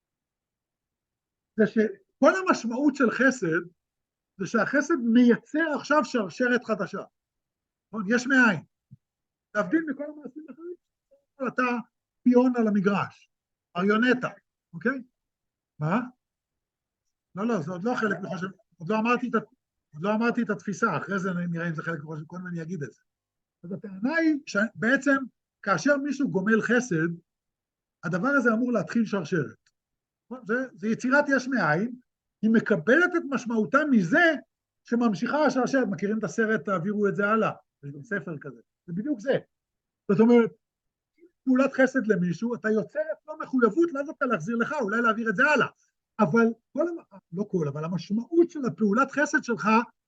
זה שכל המשמעות של חסד, זה שהחסד מייצר עכשיו שרשרת חדשה. יש מאין. להבדיל מכל המעשים אחרים, אתה פיון על המגרש, אריונטה, אוקיי? מה? לא, זה עוד לא חלק מחושב, עוד לא אמרתי את התפיסה, אחרי זה נראה אם זה חלק מחושב, קודם אני אגיד את זה. אז הטענה היא שבעצם כאשר מישהו גומל חסד, הדבר הזה אמור להתחיל שרשרת. זה יצירת יש מאין, היא מקבלת את משמעותה מזה שממשיכה השרשרת. מכירים את הסרט, תעבירו את זה הלאה, יש גם ספר כזה, זה בדיוק זה. זאת אומרת, פעולת חסד למישהו, אתה יוצר את לו מחויבות, לאו דווקא להחזיר לך, אולי להעביר את זה הלאה. אבל אבל המשמעות של הפעולת חסד שלך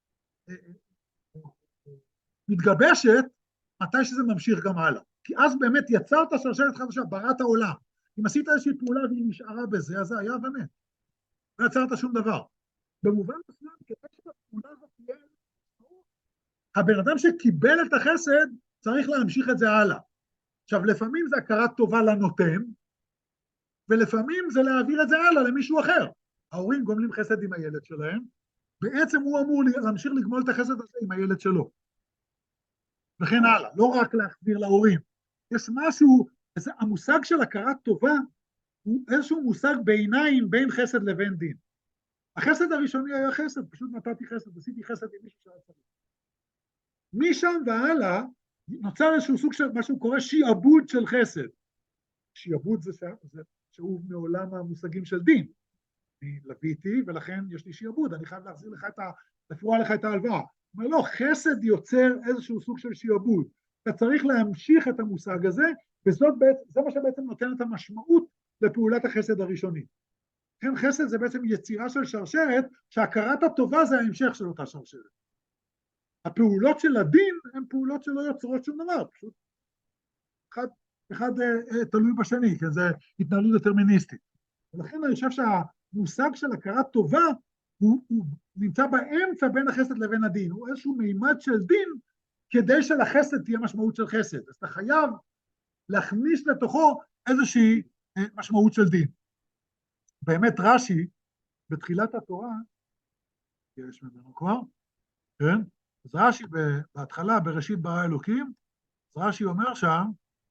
מתגבשת מתי שזה ממשיך גם הלאה. כי אז באמת יצרת שרשרת חדשה, בראת העולם. אם עשית איזושהי פעולה והיא נשארה בזה, אז זה היה ומת. לא יצרת שום דבר. במובן מסוים, כדי שהפעולה הזאת תהיה, הבן אדם שקיבל את החסד, צריך להמשיך את זה הלאה. עכשיו, לפעמים זה הכרת טובה לנותן, ולפעמים זה להעביר את זה הלאה למישהו אחר. ההורים גומלים חסד עם הילד שלהם, בעצם הוא אמור להמשיך לגמול את החסד הזה עם הילד שלו. וכן הלאה, לא רק להחזיר להורים. יש משהו, המושג של הכרת טובה, הוא איזשהו מושג ביניים בין חסד לבין דין. החסד הראשוני היה חסד, פשוט נתתי חסד, עשיתי חסד עם מישהו שהיה צריך. משם והלאה, נוצר איזשהו סוג של מה שהוא קורא שיעבוד של חסד. שיעבוד זה שהוא מעולם המושגים של דין. אני לוויתי, ולכן יש לי שיעבוד, אני חייב להחזיר לך לפרוע לך את ההלוואה. אומר לא, חסד יוצר איזשהו סוג של שיעבוד. אתה צריך להמשיך את המושג הזה, וזה מה שבעצם נותן את המשמעות לפעולת החסד הראשונית. כן, חסד זה בעצם יצירה של שרשרת, שהכרת הטובה זה ההמשך של אותה שרשרת. הפעולות של הדין הן פעולות שלא יוצרות שום דבר, פשוט אחד תלוי בשני, כן, זה התנהלות דטרמיניסטית. ולכן אני חושב שהמושג של הכרת טובה הוא נמצא באמצע בין החסד לבין הדין, הוא איזשהו מימד של דין, כדי שלחסד תהיה משמעות של חסד. אז אתה חייב להכניס לתוכו איזושהי משמעות של דין. באמת רש"י, בתחילת התורה, יש ממנו כבר, כן? אז רש"י בהתחלה, בראשית ברא אלוקים, אז רש"י אומר שם,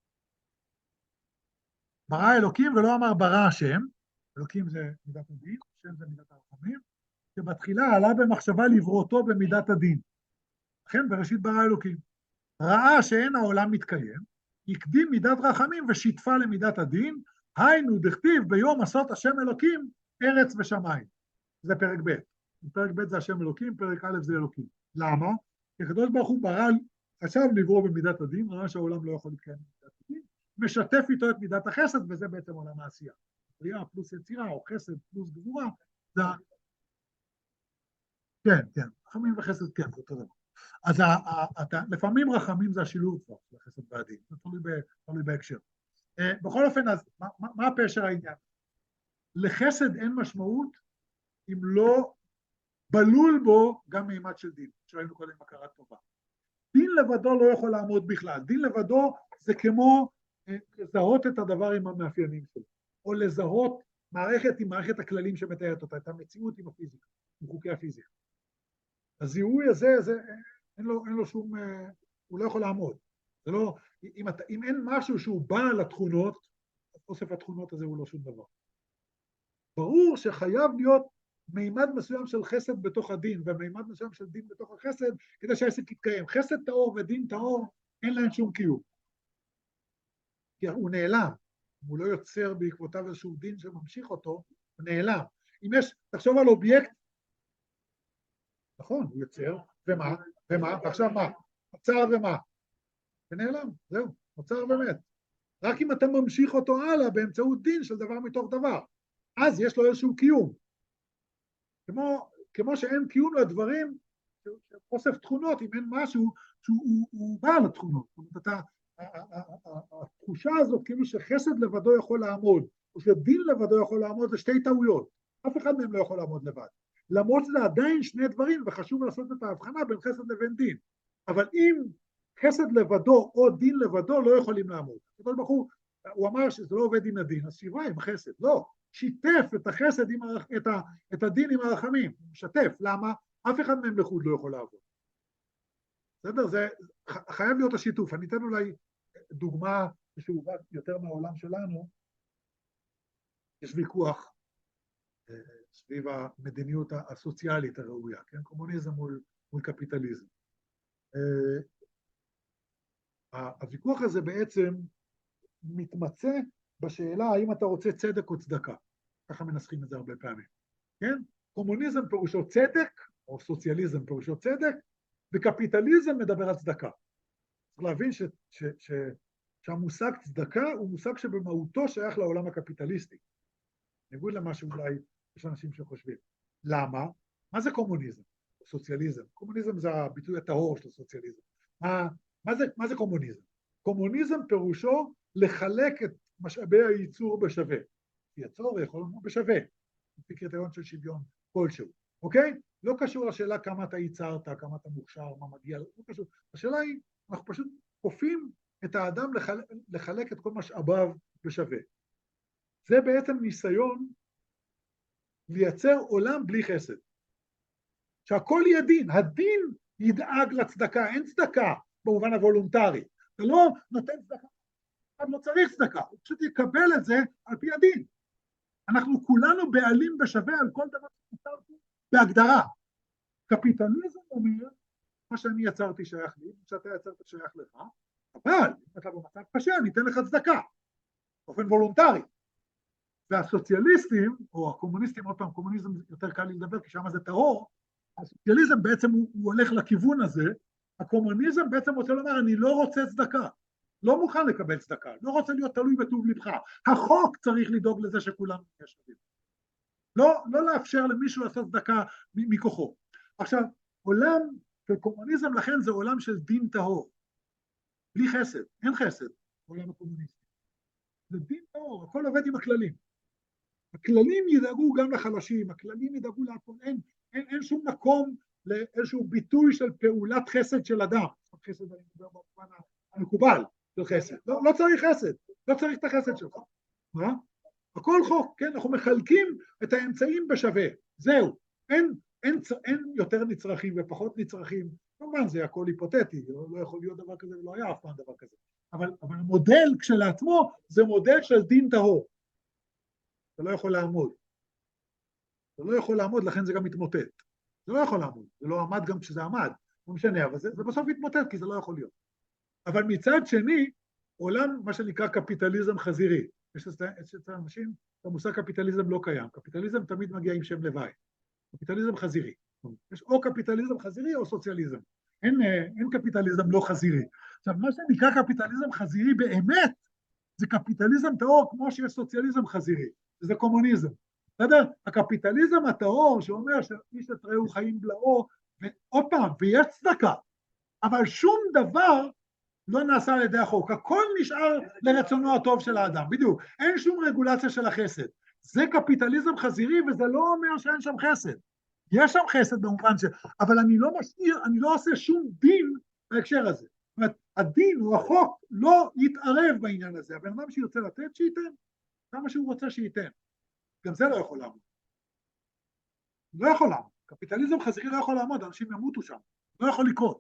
ברא אלוקים ולא אמר ברא השם, אלוקים זה מידת הדין, השם זה מידת הרחמים, שבתחילה עלה במחשבה לבראותו במידת הדין. לכן בראשית ברא אלוקים. ראה שאין העולם מתקיים, הקדים מידת רחמים ושיתפה למידת הדין, היינו דכתיב ביום עשות השם אלוקים ארץ ושמיים. זה פרק ב'. פרק ב' זה השם אלוקים, פרק א' זה אלוקים. למה? כי הקדוש ברוך הוא ברא, חשב לברוא במידת הדין, ראה שהעולם לא יכול להתקיים במידת הדין, משתף איתו את מידת החסד, וזה בעצם עולם העשייה. בריאה פלוס יצירה, או חסד פלוס גבורה, זה... כן, רחמים וחסד כן, זה אותו דבר. אז לפעמים רחמים זה השילוב כבר, של החסד והדין, זה תלוי בהקשר. בכל אופן, אז מה הפשר העניין? לחסד אין משמעות אם לא בלול בו גם מימד של דין, שראינו קודם הכרת טובה. דין לבדו לא יכול לעמוד בכלל, דין לבדו זה כמו לזהות את הדבר עם המאפיינים שלו, או לזהות מערכת עם מערכת הכללים שמתארת אותה, את המציאות עם הפיזיקה, עם חוקי הפיזיקה. הזיהוי הזה, אין לו שום, הוא לא יכול לעמוד. זה לא, אם אין משהו שהוא בעל התכונות, אוסף התכונות הזה הוא לא שום דבר. ברור שחייב להיות מימד מסוים של חסד בתוך הדין, ומימד מסוים של דין בתוך החסד, כדי שהעסק יתקיים. חסד טהור ודין טהור, אין להם שום קיום. כי הוא נעלם. אם הוא לא יוצר בעקבותיו איזשהו דין שממשיך אותו, הוא נעלם. אם יש, תחשוב על אובייקט, נכון, הוא יוצר, ומה? ועכשיו מה? נוצר ומה? ונעלם, זהו, נוצר ומת. רק אם אתה ממשיך אותו הלאה באמצעות דין של דבר מתוך דבר, אז יש לו איזשהו קיום. כמו שאין קיום לדברים, אוסף תכונות, אם אין משהו שהוא בעל התכונות. זאת אומרת, התחושה הזאת כאילו שחסד לבדו יכול לעמוד, או שדין לבדו יכול לעמוד, זה שתי טעויות. אף אחד מהם לא יכול לעמוד לבד. למרות שזה עדיין שני דברים, וחשוב לעשות את ההבחנה בין חסד לבין דין. אבל אם חסד לבדו או דין לבדו לא יכולים לעמוד. הקדוש ברוך הוא אמר שזה לא עובד עם הדין, אז שיבה עם החסד. לא, שיתף את החסד, את הדין עם הרחמים. משתף, למה? אף אחד מהם לחוד לא יכול לעבוד. בסדר? זה חייב להיות השיתוף. אני אתן אולי דוגמה שהוא יותר מהעולם שלנו. יש ויכוח סביב המדיניות הסוציאלית הראויה, כן? קומוניזם מול קפיטליזם. הוויכוח הזה בעצם מתמצא בשאלה האם אתה רוצה צדק או צדקה. ככה מנסחים את זה הרבה פעמים. כן? קומוניזם פירושו צדק, או סוציאליזם פירושו צדק, וקפיטליזם מדבר על צדקה. צריך להבין שהמושג צדקה הוא מושג שבמהותו שייך לעולם הקפיטליסטי. בניגוד למה שאולי יש אנשים שחושבים. למה? מה זה קומוניזם? סוציאליזם. קומוניזם זה הביטוי הטהור של הסוציאליזם. מה זה קומוניזם? קומוניזם פירושו לחלק את משאבי הייצור בשווה. יצור יכול להיות בשווה, לפי קריטריון של שוויון כלשהו, אוקיי? לא קשור לשאלה כמה אתה ייצרת, כמה אתה מוכשר, מה מגיע, לא קשור. השאלה היא, אנחנו פשוט כופים את האדם לחלק את כל משאביו בשווה. זה בעצם ניסיון לייצר עולם בלי חסד. שהכל יהיה דין, הדין ידאג לצדקה, אין צדקה במובן הוולונטרי. אתה לא נותן צדקה, אתה לא צריך צדקה, הוא פשוט יקבל את זה על פי הדין. אנחנו כולנו בעלים בשווה על כל דבר שיצרתי בהגדרה. קפיטליזם אומר, מה שאני יצרתי שייך לי, מה שאתה יצרת שייך לך, אבל אם אתה במצב קשה, אני אתן לך צדקה, באופן וולונטרי. והסוציאליסטים, או הקומוניסטים, עוד פעם, קומוניזם יותר קל לי לדבר, כי שם זה טהור, הסוציאליזם בעצם הוא הולך לכיוון הזה, הקומוניזם בעצם רוצה לומר, אני לא רוצה צדקה, לא מוכן לקבל צדקה, לא רוצה להיות תלוי בטוב לבך, החוק צריך לדאוג לזה שכולם יש שווים. לא לאפשר למישהו לעשות צדקה מכוחו. עכשיו, עולם של קומוניזם לכן זה עולם של דין טהור, בלי חסד, אין חסד בעולם הקומוניסטי. זה דין טהור, הכל עובד עם הכללים. הכללים ידאגו גם לחלשים, הכללים ידאגו להכל, אין שום מקום לאיזשהו ביטוי של פעולת חסד של אדם. חסד במובן המקובל של חסד. לא צריך חסד, לא צריך את החסד שלך. מה? הכל חוק, כן? אנחנו מחלקים את האמצעים בשווה. זהו. אין יותר נצרכים ופחות נצרכים. כמובן זה הכל היפותטי, לא יכול להיות דבר כזה ולא היה אף פעם דבר כזה. אבל המודל כשלעצמו זה מודל של דין טהור. זה לא יכול לעמוד. זה לא יכול לעמוד, לכן זה גם מתמוטט. זה לא יכול לעמוד. זה לא עמד גם כשזה עמד. לא משנה, אבל זה בסוף מתמוטט, כי זה לא יכול להיות. אבל מצד שני, עולם, מה שנקרא קפיטליזם חזירי. יש אצל אנשים, המושג קפיטליזם לא קיים. קפיטליזם תמיד מגיע עם שם לוואי. קפיטליזם חזירי. יש או קפיטליזם חזירי או סוציאליזם. אין קפיטליזם לא חזירי. עכשיו, מה שנקרא קפיטליזם חזירי באמת, זה קפיטליזם טהור כמו שיש סוציאליזם חזירי. זה קומוניזם. בסדר? הקפיטליזם הטהור שאומר שאיש את רעהו חיים בלעו, ועוד פעם, ויש צדקה, אבל שום דבר לא נעשה על ידי החוק, הכל נשאר לרצונו הטוב של האדם, בדיוק, אין שום רגולציה של החסד. זה קפיטליזם חזירי וזה לא אומר שאין שם חסד. יש שם חסד במובן ש... אבל אני לא משאיר, אני לא עושה שום דין בהקשר הזה. זאת אומרת, הדין או החוק לא יתערב בעניין הזה, הבן אדם שירצה לתת שייתן, כמה שהוא רוצה שייתן. גם זה לא יכול לעמוד. לא יכול לעמוד. קפיטליזם חזירי לא יכול לעמוד, אנשים ימותו שם. לא יכול לקרות.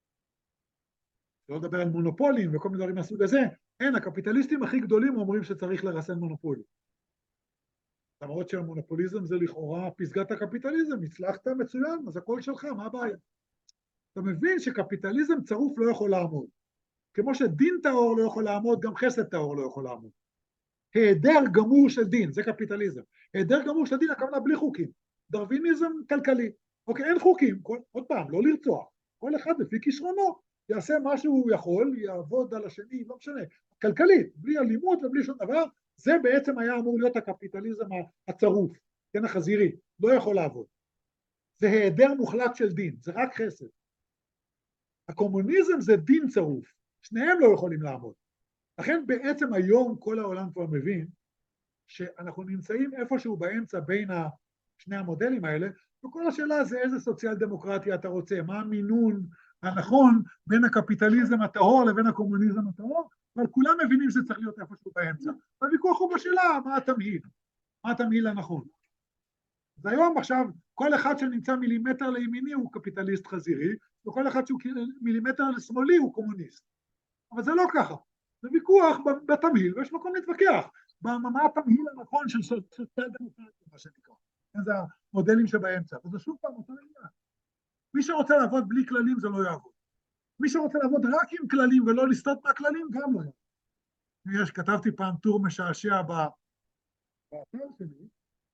לא לדבר על מונופולים וכל מיני דברים מהסוג הזה. אין, הקפיטליסטים הכי גדולים אומרים שצריך לרסן מונופולים. למרות שהמונופוליזם זה לכאורה פסגת הקפיטליזם, הצלחת מצוין, אז הכל שלך, מה הבעיה? אתה מבין שקפיטליזם צרוף לא יכול לעמוד. כמו שדין טהור לא יכול לעמוד, גם חסד טהור לא יכול לעמוד. היעדר גמור של דין, זה קפיטליזם. היעדר גמור של דין, הכוונה בלי חוקים. דרוויניזם כלכלי. אוקיי, אין חוקים, עוד פעם, לא לרצוח. כל אחד לפי כישרונו, יעשה מה שהוא יכול, יעבוד על השני, לא משנה. כלכלית, בלי אלימות ובלי שום דבר, זה בעצם היה אמור להיות הקפיטליזם הצרוף, כן, החזירי, לא יכול לעבוד. זה היעדר מוחלט של דין, זה רק חסד. הקומוניזם זה דין צרוף, שניהם לא יכולים לעמוד. לכן בעצם היום כל העולם כבר מבין שאנחנו נמצאים איפשהו באמצע בין שני המודלים האלה, וכל השאלה זה איזה סוציאל דמוקרטיה אתה רוצה, מה המינון הנכון בין הקפיטליזם הטהור לבין הקומוניזם הטהור, אבל כולם מבינים שזה צריך להיות איפשהו באמצע. והוויכוח הוא בשאלה, מה התמהיל? מה התמהיל הנכון? אז היום עכשיו, כל אחד שנמצא מילימטר לימיני הוא קפיטליסט חזירי, וכל אחד שהוא מילימטר לשמאלי הוא קומוניסט. אבל זה לא ככה. זה ויכוח בתמהיל, ויש מקום להתווכח. מה התמהיל הנכון של סוציאל דמוקרטיה, מה שנקרא. זה המודלים שבאמצע. וזה שוב פעם אותו עניין. מי שרוצה לעבוד בלי כללים זה לא יעבוד. מי שרוצה לעבוד רק עם כללים ולא לסטות מהכללים, גם לא. כתבתי פעם טור משעשע באתר שלי,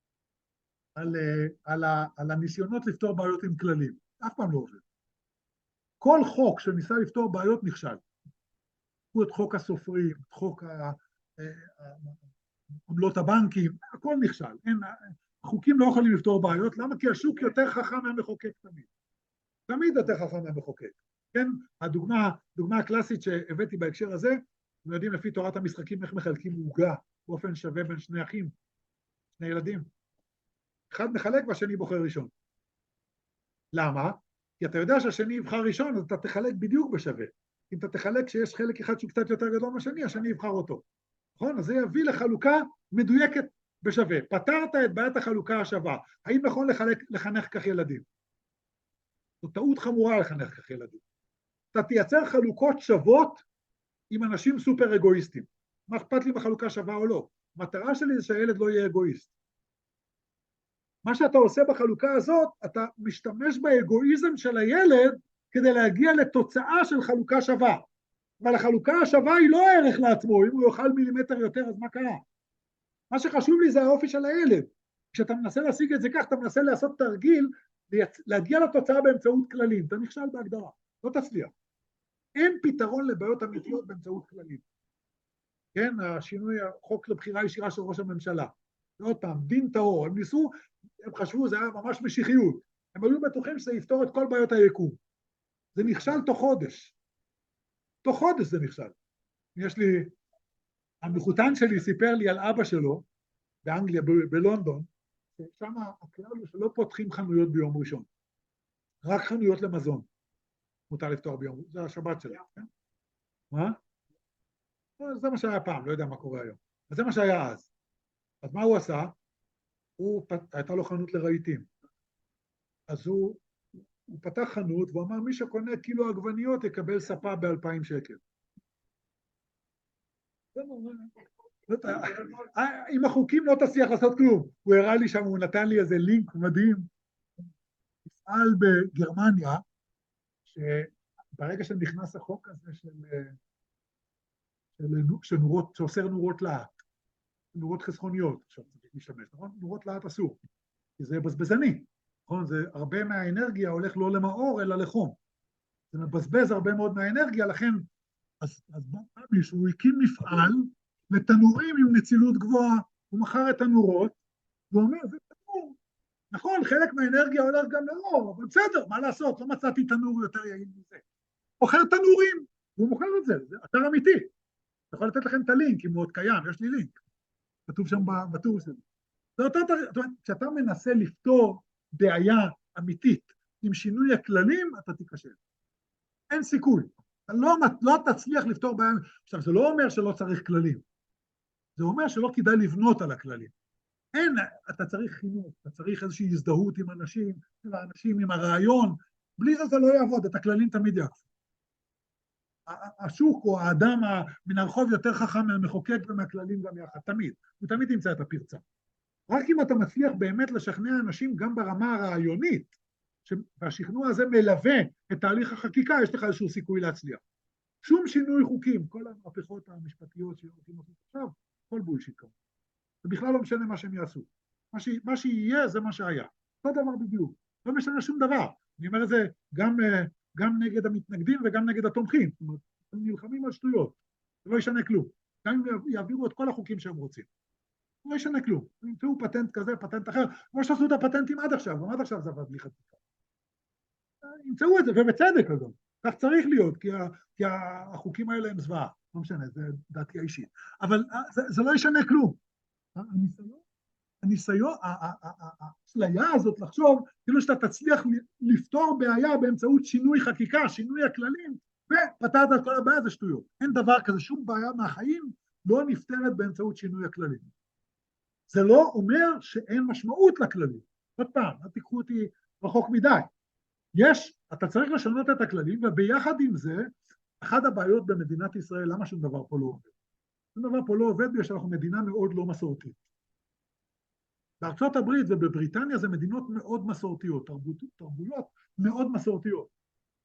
על הניסיונות לפתור בעיות עם כללים. אף פעם לא עובד. כל חוק שניסה לפתור בעיות נכשל. קחו את חוק הסופרים, את חוק עמלות הבנקים, הכל נכשל. חוקים לא יכולים לפתור בעיות, למה? כי השוק יותר חכם מהמחוקק תמיד. תמיד יותר חכם מהמחוקק. כן? הדוגמה הקלאסית שהבאתי בהקשר הזה, אנחנו יודעים לפי תורת המשחקים איך מחלקים עוגה באופן שווה בין שני אחים, שני ילדים. אחד מחלק והשני בוחר ראשון. למה? כי אתה יודע שהשני יבחר ראשון, אז אתה תחלק בדיוק בשווה. אם אתה תחלק שיש חלק אחד שהוא קצת יותר גדול מהשני, השני יבחר אותו. נכון? אז זה יביא לחלוקה מדויקת בשווה. פתרת את בעיית החלוקה השווה. האם נכון לחנך כך ילדים? זו טעות חמורה לחנך כך ילדים. אתה תייצר חלוקות שוות עם אנשים סופר אגואיסטים. מה אכפת לי בחלוקה שווה או לא? המטרה שלי זה שהילד לא יהיה אגואיסט. מה שאתה עושה בחלוקה הזאת, אתה משתמש באגואיזם של הילד כדי להגיע לתוצאה של חלוקה שווה. אבל החלוקה השווה היא לא ערך לעצמו, אם הוא יאכל מילימטר יותר, אז מה קרה? מה שחשוב לי זה האופי של הילד. כשאתה מנסה להשיג את זה כך, אתה מנסה לעשות תרגיל, להגיע לתוצאה באמצעות כללים. אתה נכשל בהגדרה, לא תצליח. אין פתרון לבעיות אמיתיות באמצעות כללים. כן, השינוי, החוק לבחירה ישירה של ראש הממשלה. ועוד פעם, דין טהור, הם ניסו, הם חשבו, זה היה ממש משיחיות. הם היו בטוחים שזה יפתור את כל בעיות היקום. זה נכשל תוך חודש. תוך חודש זה נכשל. יש לי, המחותן שלי סיפר לי על אבא שלו, באנגליה, בלונדון, ששם הכלל הוא שלא פותחים חנויות ביום ראשון. רק חנויות למזון. מותר לפתוח ביום ראשון, זה השבת שלה. כן? מה? זה מה שהיה פעם, לא יודע מה קורה היום. אז זה מה שהיה אז. אז מה הוא עשה? הייתה לו חנות לרהיטים. אז הוא פתח חנות, והוא אמר, מי שקונה קילו עגבניות יקבל ספה ב2,000 שקל. עם החוקים לא תצליח לעשות כלום. הוא הראה לי שם, הוא נתן לי איזה לינק מדהים. מפעל בגרמניה, שברגע שנכנס החוק הזה שאוסר נורות להט, נורות חסכוניות, עכשיו צריך להשתמש, נכון? נורות להט אסור, כי זה בזבזני, נכון? זה הרבה מהאנרגיה הולך לא למאור, אלא לחום. זה מבזבז הרבה מאוד מהאנרגיה, לכן, אז מישהו הקים מפעל לתנורים עם נצילות גבוהה, הוא מכר את הנורות, והוא אומר, זה תנור. נכון, חלק מהאנרגיה הולך גם לאור, אבל בסדר, מה לעשות? לא מצאתי תנור יותר יעיל מזה. מוכר תנורים, והוא מוכר את זה, זה אתר אמיתי. אני יכול לתת לכם את הלינק, אם הוא עוד קיים, יש לי לינק. כתוב שם בטור שלי. זאת אומרת, כשאתה מנסה לפתור בעיה אמיתית עם שינוי הכללים, אתה תיכשל. אין סיכוי. אתה לא תצליח לפתור בעיה. עכשיו, זה לא אומר שלא צריך כללים. זה אומר שלא כדאי לבנות על הכללים. אין, אתה צריך חינוך, אתה צריך איזושהי הזדהות עם אנשים, עם הרעיון. בלי זה לא יעבוד, את הכללים תמיד יעקפו. השוק או האדם מן הרחוב יותר חכם מהמחוקק ומהכללים גם יחד, תמיד. הוא תמיד ימצא את הפרצה. רק אם אתה מצליח באמת לשכנע אנשים גם ברמה הרעיונית, והשכנוע הזה מלווה את תהליך החקיקה, יש לך איזשהו סיכוי להצליח. שום שינוי חוקים, כל המהפכות המשפטיות שהולכים לעשות עכשיו, כל בולשיט כמובן. זה בכלל לא משנה מה שהם יעשו. מה שיהיה זה מה שהיה. אותו דבר בדיוק. לא משנה שום דבר. אני אומר את זה גם נגד המתנגדים וגם נגד התומכים. זאת אומרת, הם נלחמים על שטויות. זה לא ישנה כלום. גם אם יעבירו את כל החוקים שהם רוצים. לא ישנה כלום. ימצאו פטנט כזה, פטנט אחר. כמו שעשו את הפטנטים עד עכשיו. גם עד עכשיו זה עבד בלי חקיקה. ימצאו את זה, ובצדק אגב. כך צריך להיות, כי החוקים האלה הם זוועה. לא משנה, זה דעתי האישית. אבל זה לא ישנה כלום. הניסיון, האשליה הזאת לחשוב, כאילו שאתה תצליח לפתור בעיה באמצעות שינוי חקיקה, שינוי הכללים, ופתרת את כל הבעיה, זה שטויות. אין דבר כזה, שום בעיה מהחיים לא נפתרת באמצעות שינוי הכללים. זה לא אומר שאין משמעות לכללים. עוד פעם, אל תיקחו אותי רחוק מדי. אתה צריך לשנות את הכללים, וביחד עם זה, אחת הבעיות במדינת ישראל, למה שום דבר פה לא עובד? שום דבר פה לא עובד בגלל שאנחנו מדינה מאוד לא מסורתית. בארצות הברית ובבריטניה זה מדינות מאוד מסורתיות, תרבויות מאוד מסורתיות.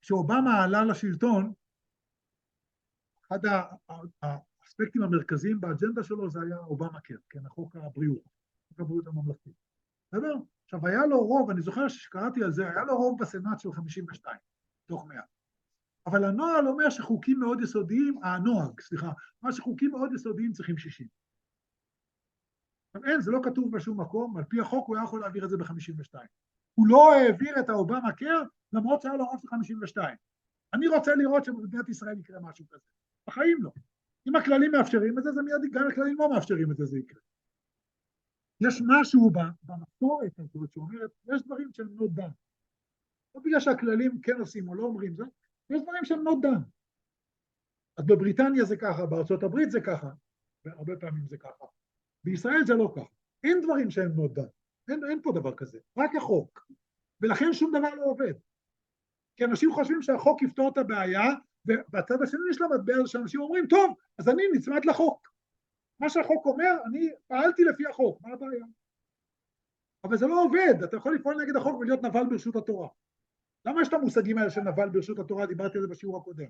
כשאובמה עלה לשלטון, אחד האספקטים המרכזיים באג'נדה שלו זה היה אובמה קר, כן, החוק הבריאות הממלכתי. בסדר? עכשיו, היה לו רוב, אני זוכר שקראתי על זה, היה לו רוב בסנאט של 52, תוך 100. אבל הנוהל אומר שחוקים מאוד יסודיים, מה שחוקים מאוד יסודיים צריכים 60. אין, זה לא כתוב בשום מקום, על פי החוק הוא היה יכול להעביר את זה ב-52. הוא לא העביר את האובמה קר, למרות שהיה לו רוב של 52. אני רוצה לראות שבמדינת ישראל יקרה משהו כזה. בחיים לא. אם הכללים מאפשרים את זה, זה מיד, גם הכללים לא מאפשרים את זה, זה יקרה. יש משהו במסורת הזאת שאומרת, יש דברים שהם לא דן. לא בגלל שהכללים כן עושים או לא אומרים זה, יש דברים שהם לא דן. אז בבריטניה זה ככה, בארצות הברית זה ככה, והרבה פעמים זה ככה. בישראל זה לא ככה. אין דברים שהם לא דן. אין פה דבר כזה, רק החוק. ולכן שום דבר לא עובד. כי אנשים חושבים שהחוק יפתור את הבעיה, ובצד השני יש לה מטבע שאנשים אומרים, טוב, אז אני נצמד לחוק. מה שהחוק אומר, אני פעלתי לפי החוק, מה הבעיה? אבל זה לא עובד, אתה יכול לפעול נגד החוק ולהיות נבל ברשות התורה. למה יש את המושגים האלה של נבל ברשות התורה? דיברתי על זה בשיעור הקודם.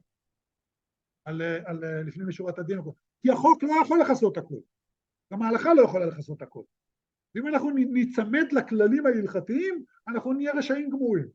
לפני משורת הדין. כי החוק לא יכול לכסות הכל. גם ההלכה לא יכולה לכסות הכל. ואם אנחנו ניצמד לכללים ההלכתיים, אנחנו נהיה רשעים גמורים.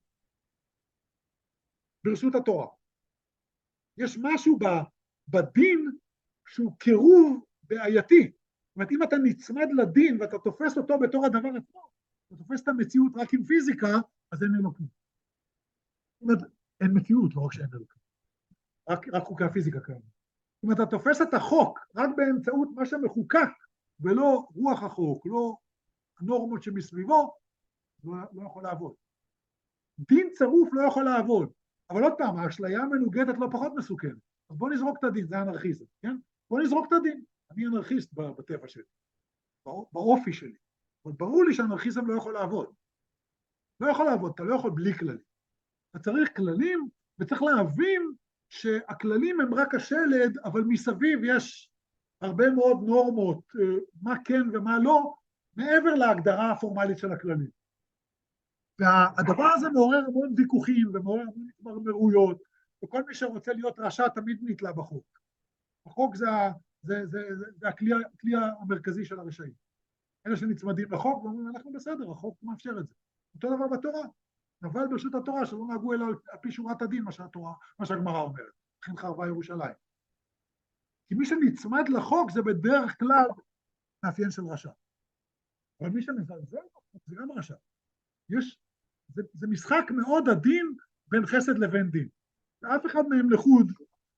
ברשות התורה. יש משהו בדין שהוא קירוב בעייתי. זאת אומרת, אם אתה נצמד לדין ואתה תופס אותו בתור הדבר עצמו, אתה תופס את המציאות רק עם פיזיקה, אז אין אלוקים. זאת אומרת, אין מציאות, לא רק שאין אלוקים. רק חוקי הפיזיקה כאלה. אם אתה תופס את החוק רק באמצעות מה שמחוקק, ולא רוח החוק, לא הנורמות שמסביבו, לא יכול לעבוד. דין צרוף לא יכול לעבוד. אבל עוד פעם, האשליה המנוגדת לא פחות מסוכנת. אז בוא נזרוק את הדין, זה אנרכיזם, כן? בוא נזרוק את הדין. אני אנרכיסט בטבע שלי, באופי שלי. אבל ברור לי שאנרכיזם לא יכול לעבוד. לא יכול לעבוד, אתה לא יכול בלי כללים. אתה צריך כללים, וצריך להבין שהכללים הם רק השלד, אבל מסביב יש הרבה מאוד נורמות, מה כן ומה לא, מעבר להגדרה הפורמלית של הכללים. והדבר הזה מעורר המון ויכוחים ומעורר המון התמרמרויות, וכל מי שרוצה להיות רשע תמיד נתלה בחוק. החוק זה הכלי המרכזי של הרשעים. אלה שנצמדים לחוק ואומרים, אנחנו בסדר, החוק מאפשר את זה. אותו דבר בתורה, נבל ברשות התורה שלא נהגו אלא על פי שורת הדין, מה שהגמרא אומרת, לכן חרבה ירושלים. כי מי שנצמד לחוק זה בדרך כלל מאפיין של רשע. אבל מי שמזלזל בחוק זה גם רשע. זה משחק מאוד עדין בין חסד לבין דין. ואף אחד מהם לחוד,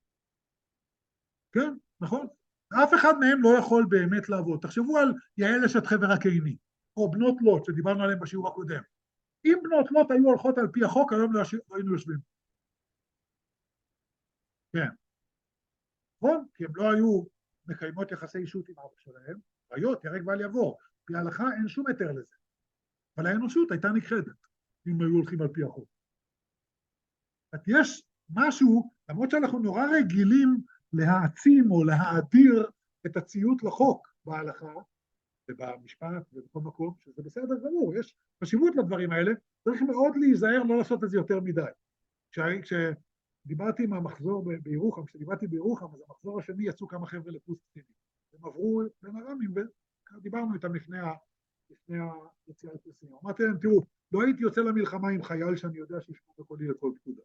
כן, נכון? אף אחד מהם לא יכול באמת לעבוד. תחשבו על יעל אשת חבר הקיני, או בנות לוט, שדיברנו עליהם בשיעור הקודם. אם בנות לוט היו הולכות על פי החוק, היום לא היינו יושבים. כן. נכון? כי הם לא היו מקיימות יחסי אישות עם אבא שלהם, ראיות, ירק ואל יעבור. פי ההלכה אין שום היתר לזה. אבל האנושות הייתה נכחדת, אם היו הולכים על פי החוק. יש משהו, למרות שאנחנו נורא רגילים להעצים או להאדיר את הציות לחוק בהלכה, ובמשפט ובכל מקום, שזה בסדר גמור, יש חשיבות לדברים האלה, צריך מאוד להיזהר לא לעשות את זה יותר מדי. כשדיברתי עם המחזור בירוחם, כשדיברתי בירוחם, אז המחזור השני יצאו כמה חבר'ה לקורס קצינים. הם עברו בין הרמים, ודיברנו איתם לפני היציאה לקורסים. אמרתי להם, תראו, לא הייתי יוצא למלחמה עם חייל שאני יודע שישמור בקולי לכל פקודה.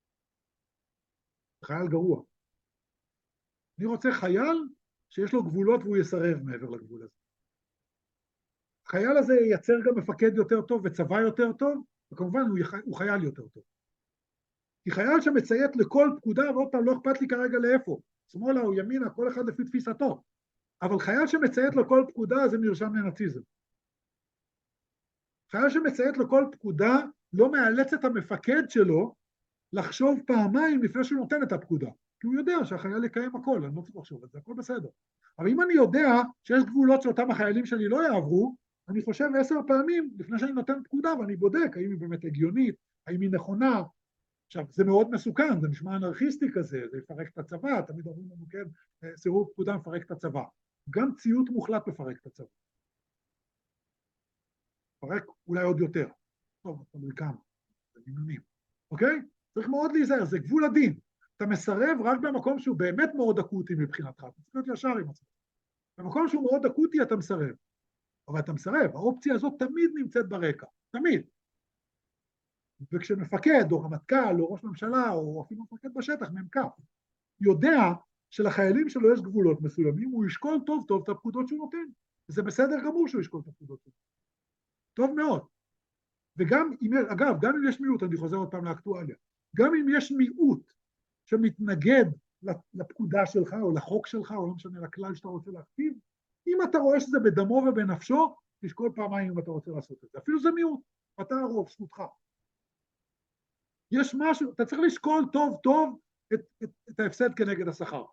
חייל גרוע. אני רוצה חייל שיש לו גבולות והוא יסרב מעבר לגבול הזה. החייל הזה ייצר גם מפקד יותר טוב וצבא יותר טוב, וכמובן הוא חייל יותר טוב. כי חייל שמציית לכל פקודה, ועוד פעם לא אכפת לי כרגע לאיפה, שמאלה או ימינה, כל אחד לפי תפיסתו. אבל חייל שמציית לכל פקודה זה נרשם לנאציזם. חייל שמציית לכל פקודה לא מאלץ את המפקד שלו לחשוב פעמיים לפני שהוא נותן את הפקודה. כי הוא יודע שהחייל יקיים הכל, אני לא צריך לחשוב את זה, הכל בסדר. אבל אם אני יודע שיש גבולות שאותם החיילים שלי לא יעברו, אני חושב 10 פעמים לפני שאני נותן פקודה, ואני בודק האם היא באמת הגיונית, האם היא נכונה. עכשיו, זה מאוד מסוכן, זה נשמע אנרכיסטי כזה, זה יפרק את הצבא, תמיד אומרים לנו, כן, סירוב פקודה מפרק את הצבא. גם ציות מוחלט מפרק את הצבא. מפרק אולי עוד יותר. טוב, תלוי כמה, זה מינונים. אוקיי? צריך מאוד להיזהר, זה גבול הדין. אתה מסרב רק במקום שהוא באמת מאוד אקוטי מבחינתך, אתה צריך להיות ישר עם עצמך. במקום שהוא מאוד אקוטי אתה מסרב. אבל אתה מסרב, האופציה הזאת תמיד נמצאת ברקע, תמיד. וכשמפקד או רמטכ"ל או ראש ממשלה או אפילו מפקד בשטח, מ"כ, יודע שלחיילים שלו יש גבולות מסוימים, הוא ישקול טוב טוב את הפקודות שהוא נותן. וזה בסדר גמור שהוא ישקול את הפקודות שלו. טוב מאוד. וגם אם, אגב, גם אם יש מיעוט, אני חוזר עוד פעם לאקטואליה, גם אם יש מיעוט שמתנגד לפקודה שלך או לחוק שלך, או לא משנה לכלל שאתה רוצה להכתיב, אם אתה רואה שזה בדמו ובנפשו, תשקול פעמיים אם אתה רוצה לעשות את זה. אפילו זה מיעוט, אתה הרוב, זכותך. יש משהו, אתה צריך לשקול טוב טוב את ההפסד כנגד השכר.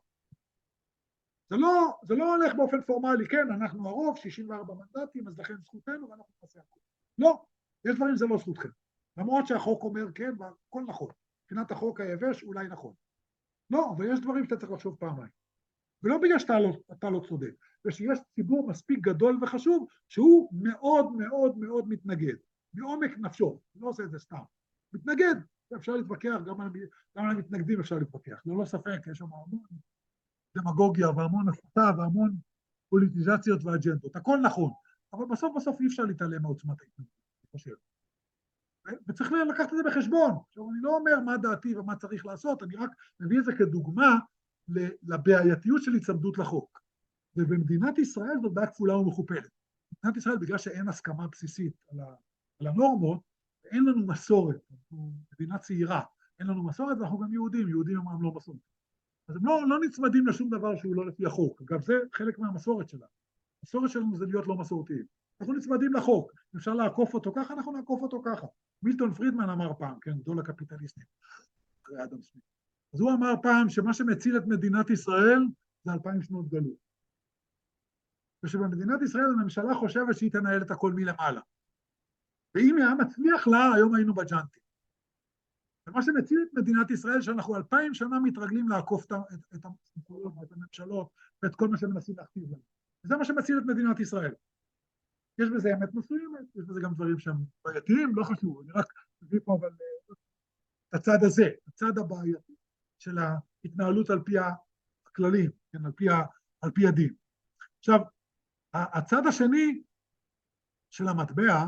זה לא הולך באופן פורמלי, כן, אנחנו הרוב, 64 מנדטים, אז לכן זכותנו ואנחנו נעשה הכל. לא, יש דברים זה לא זכותכם. למרות שהחוק אומר כן, והכל נכון. מבחינת החוק היבש אולי נכון. לא, אבל יש דברים שאתה צריך לחשוב פעמיים. ולא בגלל שאתה לא צודק, ושיש ציבור מספיק גדול וחשוב, שהוא מאוד מאוד מאוד מתנגד. מעומק נפשו, לא עושה את זה סתם. מתנגד, אפשר להתווכח, גם על המתנגדים אפשר להתווכח. לא ספק, יש שם המון דמגוגיה והמון הסתה והמון פוליטיזציות ואג'נדות. הכל נכון, אבל בסוף אי אפשר להתעלם מעוצמת ההתנגדות, אני חושב. וצריך לקחת את זה בחשבון. עכשיו, אני לא אומר מה דעתי ומה צריך לעשות, אני רק מביא את זה כדוגמה לבעייתיות של הצמדות לחוק. ובמדינת ישראל זאת בעיה כפולה ומכופלת. במדינת ישראל, בגלל שאין הסכמה בסיסית על הנורמות, אין לנו מסורת, אנחנו מדינה צעירה, אין לנו מסורת ואנחנו גם יהודים הם לא מסורת. אז הם לא נצמדים לשום דבר שהוא לא לפי החוק. אגב, זה חלק מהמסורת שלנו. המסורת שלנו זה להיות לא מסורתיים. אנחנו נצמדים לחוק, אפשר לעקוף אותו ככה, אנחנו נעקוף אותו ככה. מילטון פרידמן אמר פעם, כן, גדול הקפיטליסטים, אחרי אדם סמית. אז הוא אמר פעם שמה שמציל את מדינת ישראל זה 2000 שנות גלות. ושבמדינת ישראל הממשלה חושבת שהיא תנהל את הכל מלמעלה. ואם היה מצליח לה, היום היינו בג'אנטים. ומה שמציל את מדינת ישראל, שאנחנו 2000 שנה מתרגלים לעקוף את הממשלות ואת הממשלות ואת כל מה שמנסים להכתיב לנו. וזה מה שמציל את מדינת ישראל. יש בזה אמת מסוימת, יש בזה גם דברים שהם בעייתיים, לא חשוב, אני רק מביא פה אבל את הצד הזה, הצד הבעייתי של ההתנהלות על פי הכללים, כן, על פי הדין. עכשיו, הצד השני של המטבע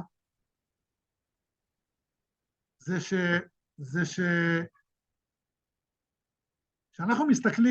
זה שאנחנו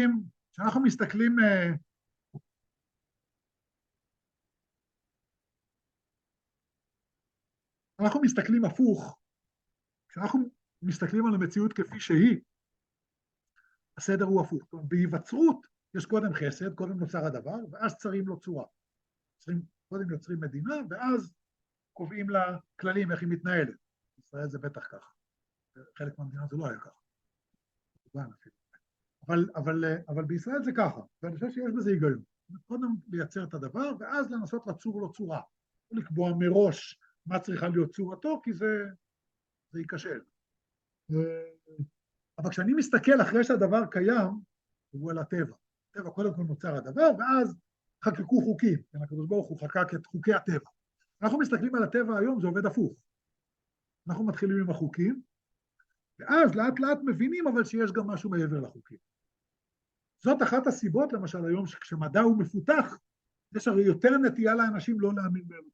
מסתכלים הפוך, כשאנחנו מסתכלים על המציאות כפי שהיא, הסדר הוא הפוך. בהיווצרות יש קודם חסד, קודם נוצר הדבר, ואז צרים לו צורה. קודם יוצרים מדינה, ואז קובעים לה כללים איך היא מתנהלת. ישראל זה בטח ככה. חלק מהמדינה זה לא היה ככה. אבל בישראל זה ככה, ואני חושב שיש בזה היגיון. קודם לייצר את הדבר, ואז לנסות לצור לו צורה. לא לקבוע מראש מה צריכה להיות צורתו, כי זה ייכשל. אבל כשאני מסתכל אחרי שהדבר קיים, הוא על הטבע. הטבע קודם כל נוצר הדבר, ואז חקקו חוקים. הקדוש ברוך הוא חקק את חוקי הטבע. אנחנו מסתכלים על הטבע היום, זה עובד הפוך. אנחנו מתחילים עם החוקים, ואז לאט לאט מבינים אבל שיש גם משהו מעבר לחוקים. זאת אחת הסיבות, למשל היום, כשמדע הוא מפותח, יש הרי יותר נטייה לאנשים לא להאמין באלוהים.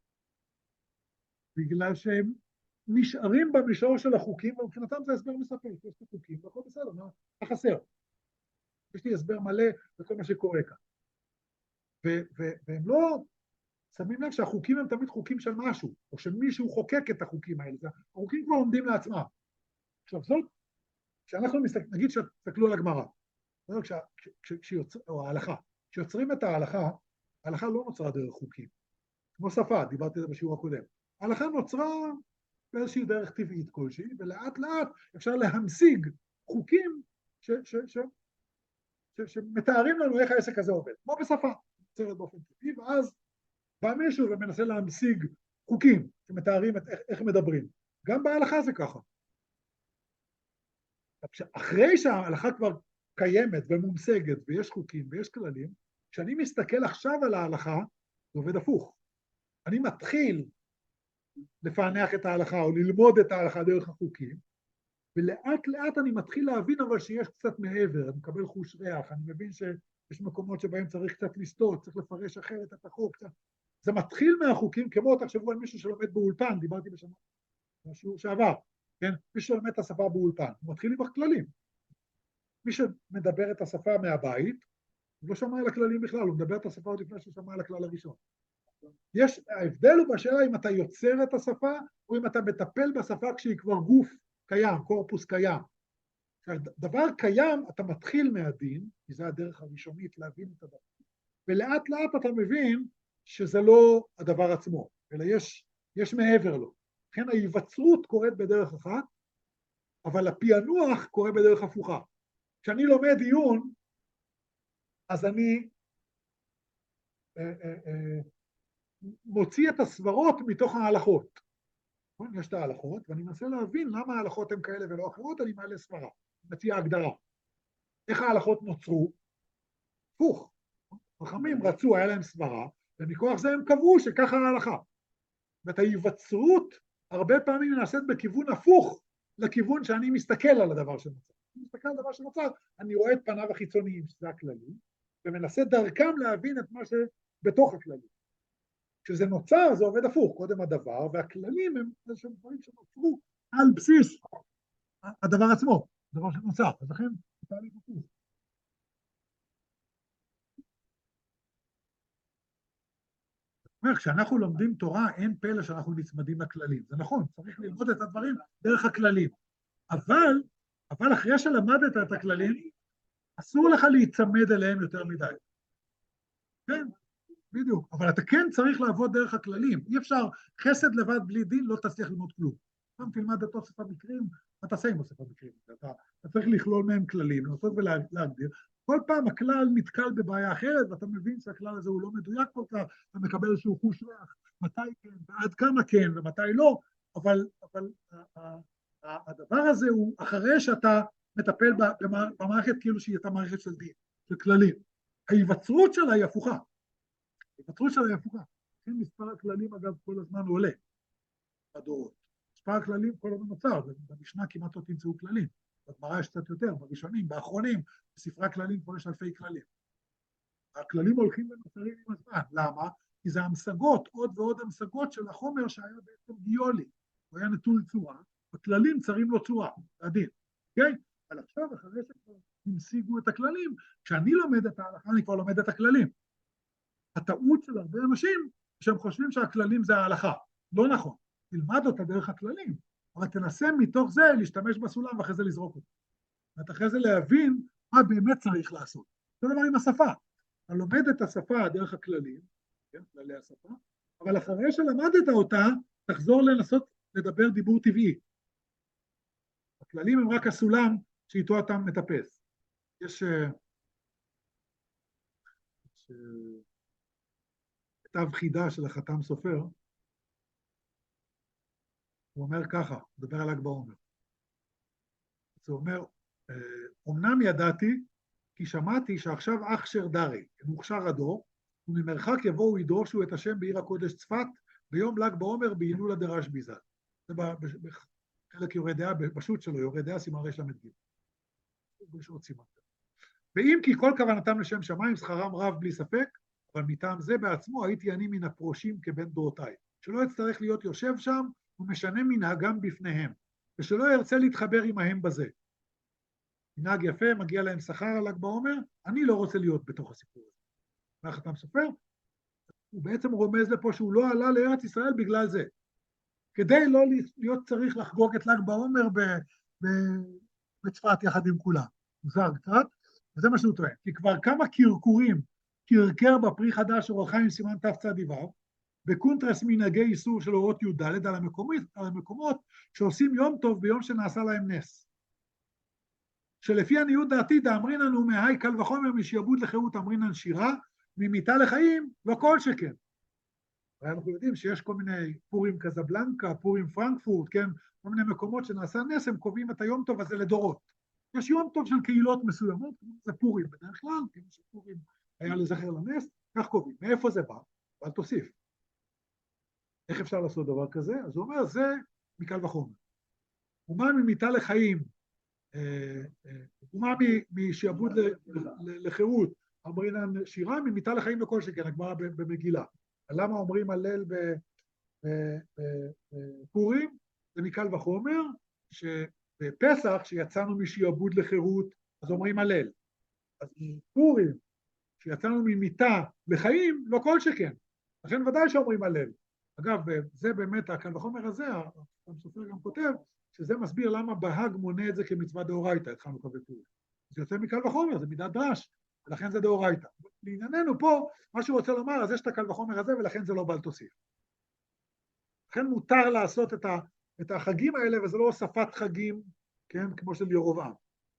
בגלל שהם נשארים במישור של החוקים, ומבחינתם זה הסבר מספק, יש לי חוקים, והכל בסדר, מה חסר? יש לי הסבר מלא בכל מה שקורה כאן. והם לא שמים לב שהחוקים הם תמיד חוקים של משהו, או שמישהו חוקק את החוקים האלה, החוקים כבר עומדים לעצמם. עכשיו זאת, כשאנחנו נגיד שתסתכלו על הגמרא, או ההלכה, כשיוצרים את ההלכה, ההלכה לא נוצרה דרך חוקים, כמו שפה, דיברתי על זה בשיעור הקודם, ההלכה נוצרה באיזושהי דרך טבעית כלשהי, ולאט לאט אפשר להמשיג חוקים שמתארים לנו איך העסק הזה עובד, כמו בשפה, נוצרת באופן טבעי, ואז בא מישהו ומנסה להמשיג חוקים שמתארים איך מדברים. גם בהלכה זה ככה. אחרי שההלכה כבר קיימת ומומשגת ויש חוקים ויש כללים, כשאני מסתכל עכשיו על ההלכה, זה עובד הפוך. אני מתחיל לפענח את ההלכה או ללמוד את ההלכה דרך החוקים, ולאט לאט אני מתחיל להבין אבל שיש קצת מעבר, אני מקבל חוש ריח, אני מבין שיש מקומות שבהם צריך קצת לסטות, צריך לפרש אחרת את החוק. זה מתחיל מהחוקים, כמו תחשבו על מישהו שלומד באולפן, דיברתי בשיעור שעבר, כן? מי שלומד את השפה באולפן, הוא מתחיל עם הכללים. מי שמדבר את השפה מהבית, הוא לא שמע על הכללים בכלל, הוא מדבר את השפה עוד לפני שהוא שמע על הכלל הראשון. ההבדל הוא בשאלה אם אתה יוצר את השפה, או אם אתה מטפל בשפה כשהיא כבר גוף קיים, קורפוס קיים. דבר קיים, אתה מתחיל מהדין, כי זה הדרך הראשונית להבין את הדבר. ולאט לאט אתה מבין שזה לא הדבר עצמו, אלא יש מעבר לו. לכן ההיווצרות קורית בדרך אחת, אבל הפענוח קורה בדרך הפוכה. כשאני לומד עיון, אז אני מוציא את הסברות מתוך ההלכות. יש את ההלכות, ואני מנסה להבין למה ההלכות הן כאלה ולא אחרות, אני מעלה סברה, מציע הגדרה. איך ההלכות נוצרו? הפוך. חכמים רצו, היה להם סברה, ומכוח זה הם קבעו שככה ההלכה. ואת ההיווצרות הרבה פעמים נעשית בכיוון הפוך לכיוון שאני מסתכל על הדבר שנוצר. אני מסתכל על הדבר שנוצר, אני רואה את פניו החיצוניים, שזה הכללים, ומנסה דרכם להבין את מה שבתוך הכללים. כשזה נוצר, זה עובד הפוך, קודם הדבר, והכללים הם איזשהם דברים שנוצרו על בסיס הדבר עצמו, הדבר שנוצר, אז לכן זה תהליך הפוך. כשאנחנו לומדים תורה, אין פלא שאנחנו נצמדים לכללים. זה נכון, צריך ללמוד את הדברים דרך הכללים. אבל אחרי שלמדת את הכללים, אסור לך להיצמד אליהם יותר מדי. כן, בדיוק. אבל אתה כן צריך לעבוד דרך הכללים. אי אפשר, חסד לבד בלי דין לא תצליח ללמוד כלום. פעם תלמד את אוסף המקרים, מה תעשה עם אוסף המקרים? אתה צריך לכלול מהם כללים, לנסות ולהגדיר. כל פעם הכלל נתקל בבעיה אחרת, ואתה מבין שהכלל הזה הוא לא מדויק כל כך, אתה מקבל איזשהו חוש ריח, מתי כן, ועד כמה כן, ומתי לא, אבל הדבר הזה הוא אחרי שאתה מטפל במערכת כאילו שהיא הייתה מערכת של דין, של כללים. ההיווצרות שלה היא הפוכה. ההיווצרות שלה היא הפוכה. כן, מספר הכללים אגב כל הזמן עולה בדורות. מספר הכללים כל הזמן נוצר, במשנה כמעט לא תמצאו כללים. בגמרא יש קצת יותר, בראשונים, באחרונים, בספרי הכללים כבר יש אלפי כללים. הכללים הולכים ונוצרים עם הזמן. למה? כי זה המשגות, עוד ועוד המשגות של החומר שהיה בעצם גיולי. הוא היה נטול צורה, הכללים צרים לו צורה, זה הדין. אוקיי? אבל עכשיו, אחרי שכבר המשיגו את הכללים, כשאני לומד את ההלכה, אני כבר לומד את הכללים. הטעות של הרבה אנשים, שהם חושבים שהכללים זה ההלכה. לא נכון. תלמד אותה דרך הכללים, אבל תנסה מתוך זה להשתמש בסולם ואחרי זה לזרוק אותו. ואחרי זה להבין מה באמת צריך לעשות. זה דבר עם השפה. אתה לומד את השפה דרך הכללים, כן, כללי השפה, אבל אחרי שלמדת אותה, תחזור לנסות לדבר דיבור טבעי. הכללים הם רק הסולם שאיתו אתה מטפס. יש כתב חידה של החתם סופר, הוא אומר ככה, הוא מדבר על ל"ג בעומר. הוא אומר, אמנם ידעתי, כי שמעתי שעכשיו אכשר דרי, מוכשר הדור, וממרחק יבואו ידרושו את השם בעיר הקודש צפת, ביום ל"ג בעומר בהילולה דרשב"י ז"ל. זה בחלק יורה דעה, בשו"ת שלו, יורה דעה סימן רל"ג. ואם כי כל כוונתם לשם שמיים, שכרם רב בלי ספק, אבל מטעם זה בעצמו הייתי אני מן הפרושים כבן דורותיי, שלא אצטרך להיות יושב שם ומשנה מנהגם בפניהם, ושלא ירצה להתחבר עמהם בזה. מנהג יפה, מגיע להם שכר על ל"ג בעומר, אני לא רוצה להיות בתוך הסיפור הזה. והחתם סופר, הוא בעצם רומז לפה שהוא לא עלה לארץ ישראל בגלל זה. כדי לא להיות צריך לחגוג את ל"ג בעומר בצפת יחד עם כולם. מוזר קצת, וזה מה שהוא טוען. כי כבר כמה קרקורים קרקר בפרי חדש אור החיים סימן תצ"ו, בקונטרס מנהגי איסור של אורות י"ד על המקומות שעושים יום טוב ביום שנעשה להם נס. שלפי עניות דעתי דאמרינן מהי קל וחומר משעבוד לחירות אמרינן שירה, ממיתה לחיים לא כל שכן. אנחנו יודעים שיש כל מיני פורים קזבלנקה, פורים פרנקפורט, כן? כל מיני מקומות שנעשה נס, הם קובעים את היום טוב הזה לדורות. יש יום טוב של קהילות מסוימות, זה פורים בדרך כלל, כמו שפורים היה לזכר לנס, כך קובעים. מאיפה זה בא? אבל תוסיף. איך אפשר לעשות דבר כזה? אז הוא אומר, זה מקל וחומר. תרומה ממיתה לחיים, תרומה משעבוד לחירות, אמרינן שירה ממיתה לחיים לכל שכן, הגמרא במגילה. למה אומרים הלל בפורים? זה מקל וחומר, שבפסח, שיצאנו משעבוד לחירות, אז אומרים הלל. אז בפורים, שיצאנו ממיתה לחיים, לא כל שכן. לכן ודאי שאומרים הלל. אגב, זה באמת, הקל וחומר הזה, הסופר גם כותב, שזה מסביר למה בהג מונה את זה כמצווה דאורייתא, את חנוכה ופורים. זה יוצא מקל וחומר, זה מידת דרש, ולכן זה דאורייתא. לענייננו פה, מה שהוא רוצה לומר, אז יש את הקל וחומר הזה, ולכן זה לא בל תוסיף. לכן מותר לעשות את החגים האלה, וזה לא הוספת חגים, כן, כמו של ירבעם.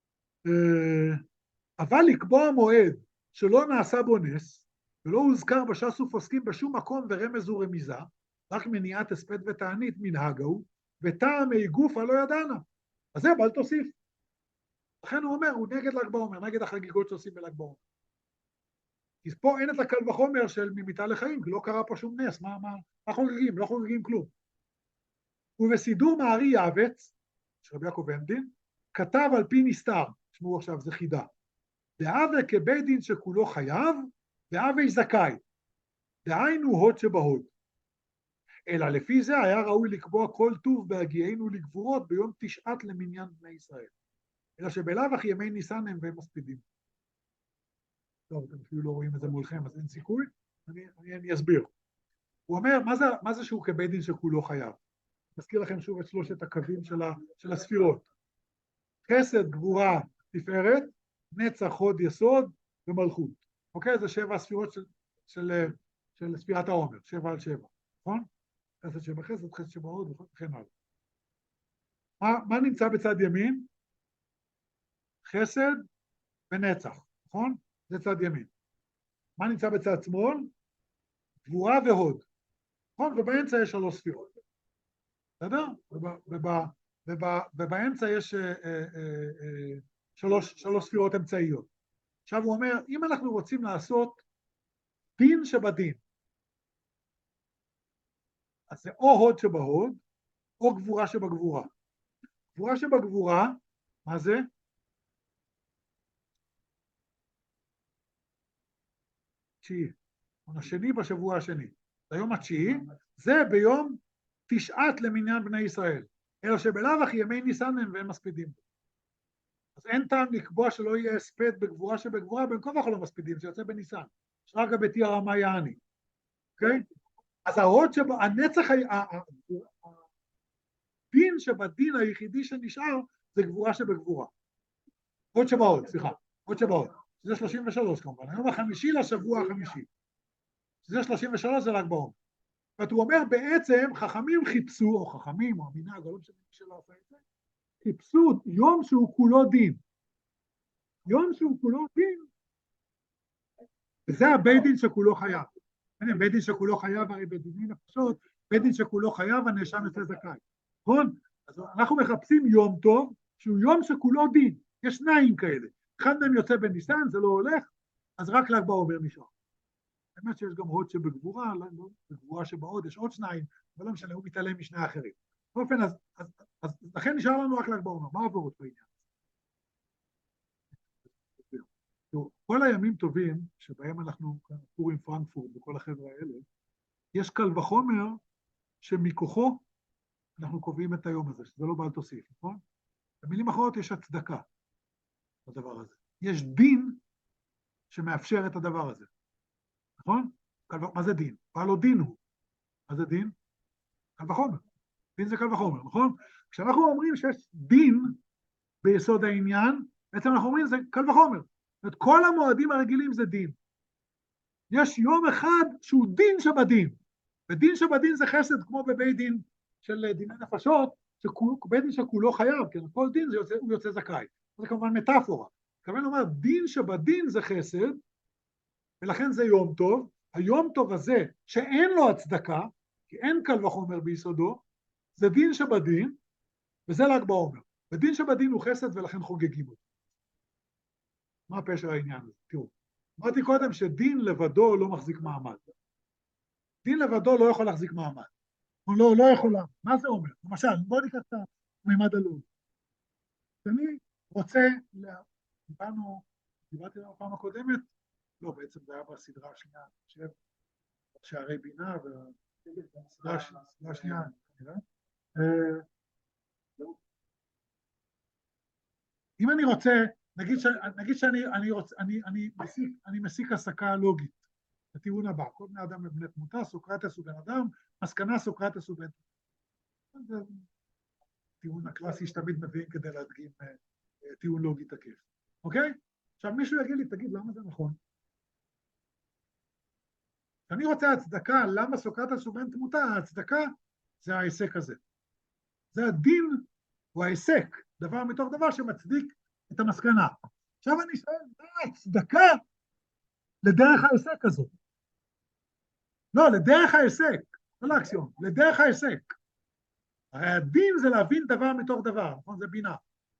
אבל לקבוע מועד שלא נעשה בו נס, ולא הוזכר בש"ס ופוסקים בשום מקום ורמז ורמיזה, רק מניעת הספד ותענית מנהג ההוא, וטעם גופה לא ידענה. אז זה בל תוסיף. לכן הוא אומר, הוא נגד ל"ג בעומר, נגד החגיגות שעושים בל"ג בעומר. כי פה אין את הקל וחומר של ממיתה לחיים, כי לא קרה פה שום נס, מה חוגגים? לא חוגגים כלום. ובסידור מערי יעבץ, של רבי יעקב עמדין, כתב על פי נסתר, תשמעו עכשיו, זה חידה. דהווה כבית דין שכולו חייב, והווה זכאי. דהיינו הוד שבהוד. אלא לפי זה היה ראוי לקבוע כל טוב בהגיענו לגבורות ביום תשעת למניין בני ישראל. אלא שבלאו הכי ימי ניסן הם והם מספידים. טוב, אתם אפילו לא רואים את זה מולכם, אז אין סיכוי, אני אסביר. הוא אומר, מה זה שהוא כבית דין שכולו חייב? מזכיר לכם שוב את שלושת הקווים של הספירות. חסד, גבורה, תפארת, נצח, הוד, יסוד ומלכות. אוקיי? זה 7 הספירות של ספירת העומר, 7 על 7, נכון? חסד שבחסד, חסד שבהוד וכן הלאה. מה נמצא בצד ימין? חסד ונצח, נכון? זה צד ימין. מה נמצא בצד שמאל? גבורה והוד. נכון? ובאמצע יש 3 ספירות. בסדר? ובאמצע יש 3 ספירות אמצעיות. עכשיו הוא אומר, אם אנחנו רוצים לעשות דין שבדין, אז זה או הוד שבהוד, או גבורה שבגבורה. גבורה שבגבורה, מה זה? תשיעי. השני בשבוע השני. היום התשיעי, זה ביום תשעת למניין בני ישראל. אלא שבלאו הכי ימי ניסן הם והם מספידים. אז אין טעם לקבוע שלא יהיה הספד בגבורה שבגבורה, בין כה וכה לא מספידים, שיוצא בניסן. שרגא בתיה רמה יעני. אוקיי? אז ההוד הנצח, הדין שבדין היחידי שנשאר, זה גבורה שבגבורה. הוד שבהוד, סליחה. הוד שבהוד. שזה 33 כמובן. היום החמישי לשבוע החמישי. שזה 33 זה ל"ג בעומר. והוא אומר בעצם, חכמים חיפשו, או חכמים, או המנהג, או לא משנה מי שלא עשה את זה, חיפשו יום שהוא כולו דין. יום שהוא כולו דין, וזה הבית דין שכולו חייב. בית דין שכולו חייב, הרי בדיני נפשות, בית דין שכולו חייב, הנאשם יוצא זכאי. נכון? אז אנחנו מחפשים יום טוב, שהוא יום שכולו דין. יש 2 כאלה. אחד מהם יוצא בניסן, זה לא הולך, אז רק ל"ג בעומר נשאר. באמת שיש גם הוד שבגבורה, לא, בגבורה שבהוד, יש עוד 2, אבל לא משנה, הוא מתעלם משני האחרים. באופן, אז לכן נשאר לנו רק ל"ג בעומר. מה עבורות בעניין? כל הימים טובים, שבהם אנחנו פורים פרנקפורט וכל החבר'ה האלה, יש קל וחומר שמכוחו אנחנו קובעים את היום הזה, שזה לא בל תוסיף, נכון? במילים אחרות יש הצדקה לדבר הזה. יש דין שמאפשר את הדבר הזה, נכון? מה זה דין? מה לא דין הוא? מה זה דין? קל וחומר. דין זה קל וחומר, נכון? כשאנחנו אומרים שיש דין ביסוד העניין, בעצם אנחנו אומרים זה קל וחומר. את כל המועדים הרגילים זה דין. יש יום אחד שהוא דין שבדין. ודין שבדין זה חסד, כמו בבית דין של דיני נפשות, בית דין שכולו חייב, כן? כל דין הוא יוצא זכאי. זה כמובן מטאפורה. כמובן אומר, דין שבדין זה חסד, ולכן זה יום טוב. היום טוב הזה, שאין לו הצדקה, כי אין קל וחומר ביסודו, זה דין שבדין, וזה ל"ג בעומר. ודין שבדין הוא חסד, ולכן חוגגים אותו. מה פשר העניין הזה? תראו, אמרתי קודם שדין לבדו לא מחזיק מעמד. דין לבדו לא יכול להחזיק מעמד. הוא לא יכול. מה זה אומר? למשל, בואו ניקח מימד הלוגי. אני רוצה, דיברתי על הפעם הקודמת, לא, בעצם זה היה בסדרה השנייה, שערי בינה, והסדרה השנייה, כנראה. אם אני רוצה, נגיד שאני מסיק הסקה לוגית, הטיעון הבא, כל בני אדם הם בני תמותה, סוקרטס הוא בן אדם, מסקנה סוקרטס הוא בן תמותה. זה טיעון הקלאסי שתמיד מביאים כדי להדגים טיעון לוגי תקף. אוקיי? עכשיו מישהו יגיד לי, תגיד, למה זה נכון? אני רוצה הצדקה, למה סוקרטס הוא בן תמותה? ההצדקה זה ההיסק הזה. זה הדין הוא ההיסק, דבר מתוך דבר שמצדיק את המסקנה. עכשיו אני שואל, מה ההצדקה לדרך ההיסק הזאת? לא, לדרך ההיסק, לא לאקסיום, לדרך ההיסק. הרי הדין זה להבין דבר מתוך דבר, נכון? זה בינה.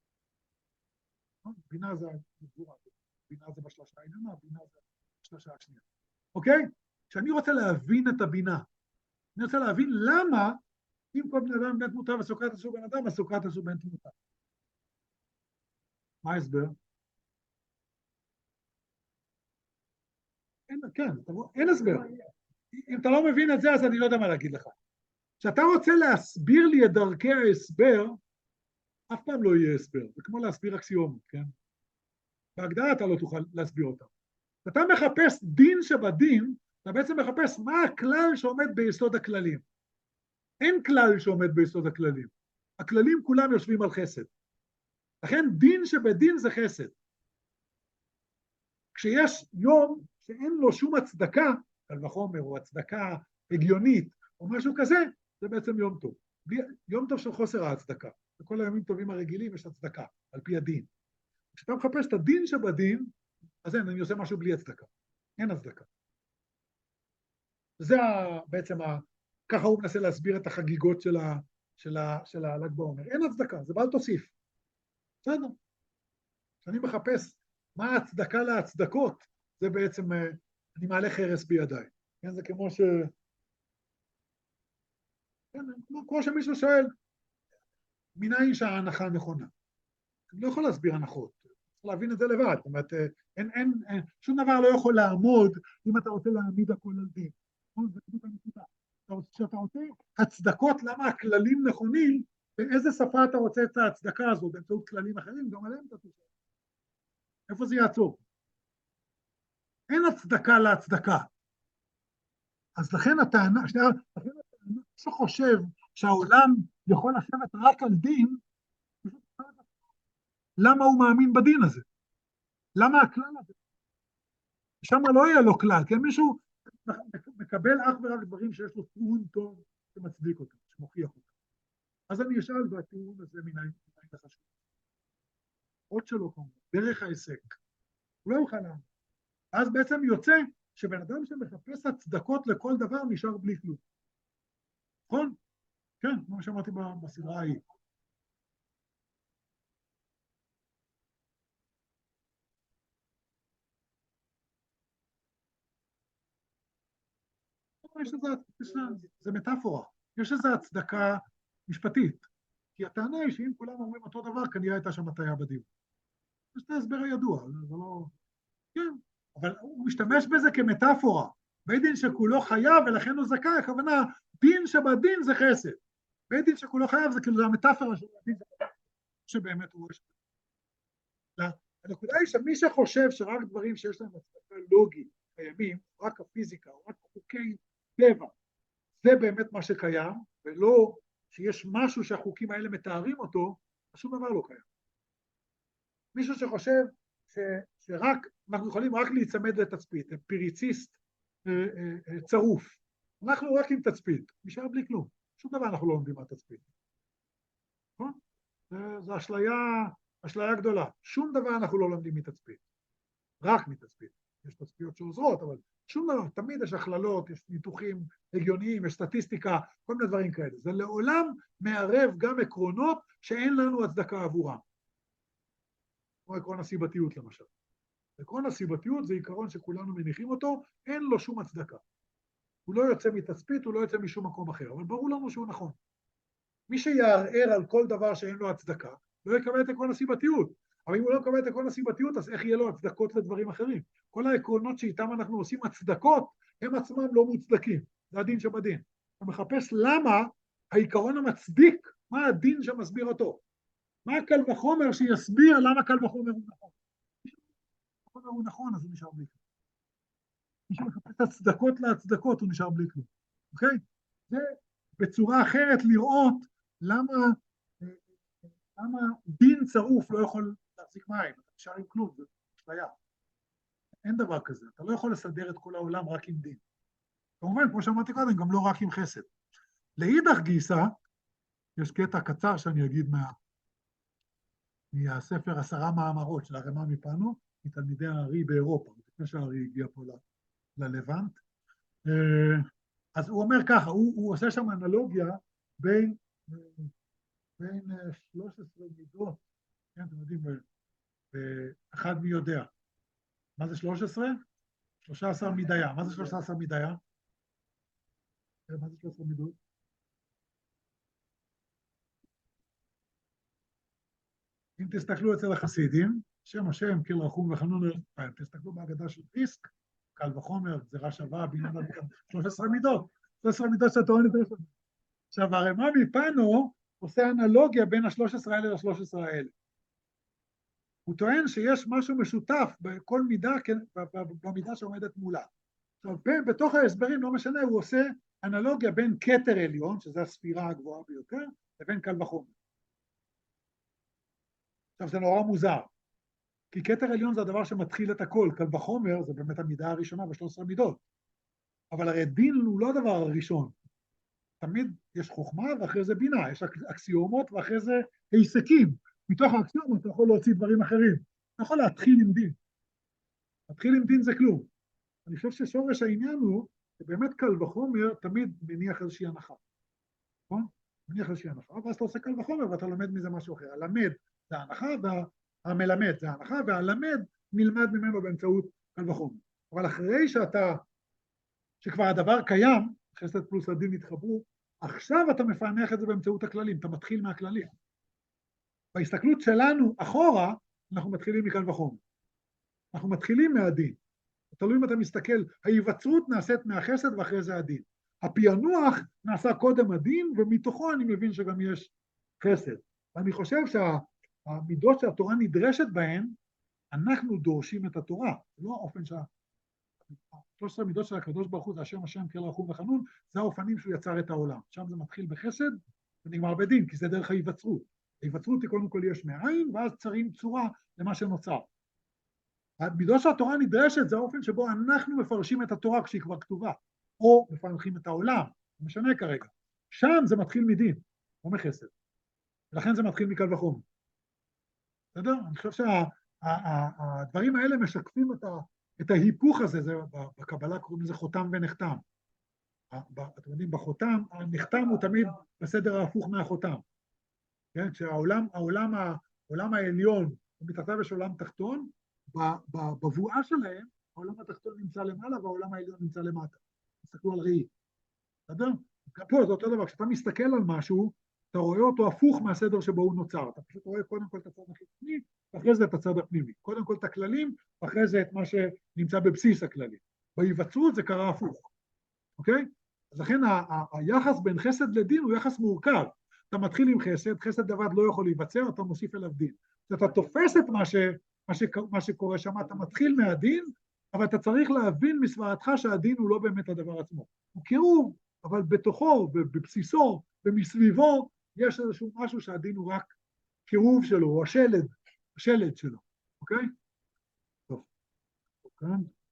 בינה זה הגבורה, בינה זה בשלושה העליונה, בינה זה בשלושה השנייה. אוקיי? כשאני רוצה להבין את הבינה, אני רוצה להבין למה, אם כל בן אדם בן תמותה וסוקרטס הוא בן אדם, אז סוקרטס הוא בן תמותה. מה ההסבר? אין הסבר. אם אתה לא מבין את זה, אז אני לא יודע מה להגיד לך. כשאתה רוצה להסביר לי את דרכי ההסבר, אף פעם לא יהיה הסבר. זה כמו להסביר אקסיומות, כן? בהגדרה אתה לא תוכל להסביר אותם. כשאתה מחפש דין שבדין, אתה בעצם מחפש מה הכלל שעומד ביסוד הכללים. אין כלל שעומד ביסוד הכללים. הכללים כולם יושבים על חסד. לכן דין שבדין זה חסד. כשיש יום שאין לו שום הצדקה, קל וחומר או הצדקה הגיונית או משהו כזה, זה בעצם יום טוב. יום טוב של חוסר ההצדקה. בכל הימים טובים הרגילים יש הצדקה, על פי הדין. כשאתה מחפש את הדין שבדין, אז אין, אני עושה משהו בלי הצדקה. אין הצדקה. זה בעצם, ככה הוא מנסה להסביר את החגיגות של הל"ג בעומר. אין הצדקה, זה בל תוסיף. בסדר. כשאני מחפש מה ההצדקה להצדקות, זה בעצם, אני מעלה חרס בידיי. כן, זה כמו כן, כמו שמישהו שואל, מנין שההנחה נכונה. אני לא יכול להסביר הנחות, צריך להבין את זה לבד. זאת אומרת, שום דבר לא יכול לעמוד אם אתה רוצה להעמיד הכל על דין. כשאתה רוצה הצדקות למה הכללים נכונים, באיזה שפה אתה רוצה את ההצדקה הזו, באמצעות כללים אחרים, גם עליהם אתה תשאל. איפה זה יעצור? אין הצדקה להצדקה. אז לכן הטענה, שחושב שהעולם יכול לשבת רק על דין, למה הוא מאמין בדין הזה? למה הכלל הזה? שם לא יהיה לו כלל, כי מישהו מקבל אך ורק דברים שיש לו טיעון טוב שמצדיק אותו, שמוכיח אותו. אז אני אשאל בטיעון הזה מנין לחשוב. עוד שלא כמובן, דרך ההיסק. הוא לא יוכל לעמוד. אז בעצם יוצא שבן אדם שמחפש הצדקות לכל דבר נשאר בלי כלום. נכון? כן, כמו שאמרתי בסדרה ההיא. זה מטאפורה, יש איזו הצדקה משפטית, כי הטענה היא שאם כולם אומרים אותו דבר, כנראה הייתה שם הטעיה בדיון. זה ההסבר הידוע, זה לא... כן, אבל הוא משתמש בזה כמטאפורה, בית דין שכולו חייב ולכן הוא זכאי, הכוונה, דין שבדין זה חסד. בית דין שכולו חייב זה כאילו, זה המטאפורה של הדין שבאמת הוא... הנקודה היא שמי שחושב שרק דברים שיש להם הצדקה לוגית, קיימים, רק הפיזיקה, או רק חוקי טבע, זה באמת מה שקיים, ולא שיש משהו שהחוקים האלה מתארים אותו, שום דבר לא קיים. מישהו שחושב שרק, אנחנו יכולים רק להיצמד לתצפית, אמפיריציסט צרוף. אנחנו רק עם תצפית, נשאר בלי כלום. שום דבר אנחנו לא לומדים מהתצפית. נכון? זו אשליה גדולה. שום דבר אנחנו לא לומדים מתצפית. רק מתצפית. יש תצפיות שעוזרות, אבל שום דבר, תמיד יש הכללות, יש ניתוחים הגיוניים, יש סטטיסטיקה, כל מיני דברים כאלה. זה לעולם מערב גם עקרונות שאין לנו הצדקה עבורם. כמו עקרון הסיבתיות למשל. עקרון הסיבתיות זה עיקרון שכולנו מניחים אותו, אין לו שום הצדקה. הוא לא יוצא מתצפית, הוא לא יוצא משום מקום אחר, אבל ברור לנו שהוא נכון. מי שיערער על כל דבר שאין לו הצדקה, לא יקבל את עקרון הסיבתיות. אבל אם הוא לא מקבל את עקרון הסיבתיות, אז איך יהיה לו הצדקות לדברים אחרים? כל העקרונות שאיתם אנחנו עושים הצדקות, הם עצמם לא מוצדקים. זה הדין שבדין. אתה מחפש למה העיקרון המצדיק, מה הדין שמסביר אותו. מה הקל וחומר שיסביר למה קל וחומר הוא נכון. קל וחומר הוא נכון, אז הוא נשאר בלי כלום. מי שמחפש הצדקות להצדקות, הוא נשאר בלי כלום. אוקיי? זה בצורה אחרת לראות למה דין צרוף לא יכול להחזיק מים, אתה נשאר עם כלום, זה אשליה. אין דבר כזה, אתה לא יכול לסדר את כל העולם רק עם דין. כמובן, כמו שאמרתי קודם, גם לא רק עם חסד. לאידך גיסא, יש קטע קצר שאני אגיד מהספר 10 מאמרות של הרמ"א מפנו, מתלמידי הארי באירופה, לפני שהארי הגיע פה ללבנט. אז הוא אומר ככה, הוא עושה שם אנלוגיה בין 13 מידות, כן, אתם יודעים, אחד מי יודע. מה זה 13? 13 מדיה. מה זה 13 מדיה? מה זה 13 מידות? אם תסתכלו אצל החסידים, שם השם, כל רחום וחנון, תסתכלו בהגדה של פריסק, קל וחומר, גזירה שווה, בניין 13 מידות. 13 מידות שהתורה נדרשת. עכשיו, הרמ"א מפנו עושה אנלוגיה בין ה-13 האלה ל-13 האלה. הוא טוען שיש משהו משותף בכל מידה, במידה שעומדת מולה. עכשיו, בתוך ההסברים, לא משנה, הוא עושה אנלוגיה בין כתר עליון, שזו הספירה הגבוהה ביותר, לבין קל וחומר. עכשיו, זה נורא מוזר, כי כתר עליון זה הדבר שמתחיל את הכל, קל וחומר זה באמת המידה הראשונה ב-13 מידות. אבל הרי דין הוא לא הדבר הראשון. תמיד יש חוכמה ואחרי זה בינה, יש אקסיומות ואחרי זה היסקים. מתוך האקסיומות אתה יכול להוציא דברים אחרים. אתה יכול להתחיל עם דין. להתחיל עם דין זה כלום. אני חושב ששורש העניין הוא, שבאמת קל וחומר תמיד מניח איזושהי הנחה. נכון? מניח איזושהי הנחה, ואז אתה עושה קל וחומר ואתה לומד מזה משהו אחר. הלמד זה ההנחה, והמלמד זה ההנחה, והלמד נלמד ממנו באמצעות קל וחומר. אבל אחרי שכבר הדבר קיים, חסד פלוס הדין התחברו, עכשיו אתה מפענח את זה באמצעות הכללים, אתה מתחיל מהכללים. בהסתכלות שלנו אחורה, אנחנו מתחילים מקל וחומר. אנחנו מתחילים מהדין. תלוי אם אתה מסתכל, ההיווצרות נעשית מהחסד ואחרי זה הדין. הפענוח נעשה קודם הדין, ומתוכו אני מבין שגם יש חסד. ואני חושב שהמידות שהתורה נדרשת בהן, אנחנו דורשים את התורה. זה לא האופן 13 מידות של הקדוש ברוך הוא, זה השם, כל רחום וחנון, זה האופנים שהוא יצר את העולם. שם זה מתחיל בחסד ונגמר בדין, כי זה דרך ההיווצרות. ההיווצרות היא קודם כל יש מאין, ואז צרים צורה למה שנוצר. המידות שהתורה נדרשת זה האופן שבו אנחנו מפרשים את התורה כשהיא כבר כתובה, או מפרשים את העולם, זה משנה כרגע. שם זה מתחיל מדין, לא מחסד. ולכן זה מתחיל מקל וחומר. בסדר? אני חושב שהדברים האלה משקפים את ההיפוך הזה, בקבלה קוראים לזה חותם ונחתם. אתם יודעים, בחותם, הנחתם הוא תמיד בסדר ההפוך מהחותם. כן? כשהעולם העליון, מתחתיו יש עולם תחתון, בבואה שלהם, העולם התחתון נמצא למעלה והעולם העליון נמצא למטה. תסתכלו על ראי. בסדר? פה זה אותו דבר, כשאתה מסתכל על משהו, אתה רואה אותו הפוך מהסדר שבו הוא נוצר. אתה פשוט רואה קודם כל את הצד החיצוני, ואחרי זה את הצד הפנימי. קודם כל את הכללים, ואחרי זה את מה שנמצא בבסיס הכללים. בהיווצרות זה קרה הפוך. אוקיי? אז לכן היחס בין חסד לדין הוא יחס מורכב. אתה מתחיל עם חסד, חסד לבד לא יכול להיווצר, אתה מוסיף אליו דין. כשאתה תופס את מה שקורה שם, אתה מתחיל מהדין, אבל אתה צריך להבין מסברתך שהדין הוא לא באמת הדבר עצמו. הוא קירוב, אבל בתוכו, בבסיסו, ומסביבו, יש איזשהו משהו שהדין הוא רק קירוב שלו, או השלד שלו, אוקיי? טוב, כאן.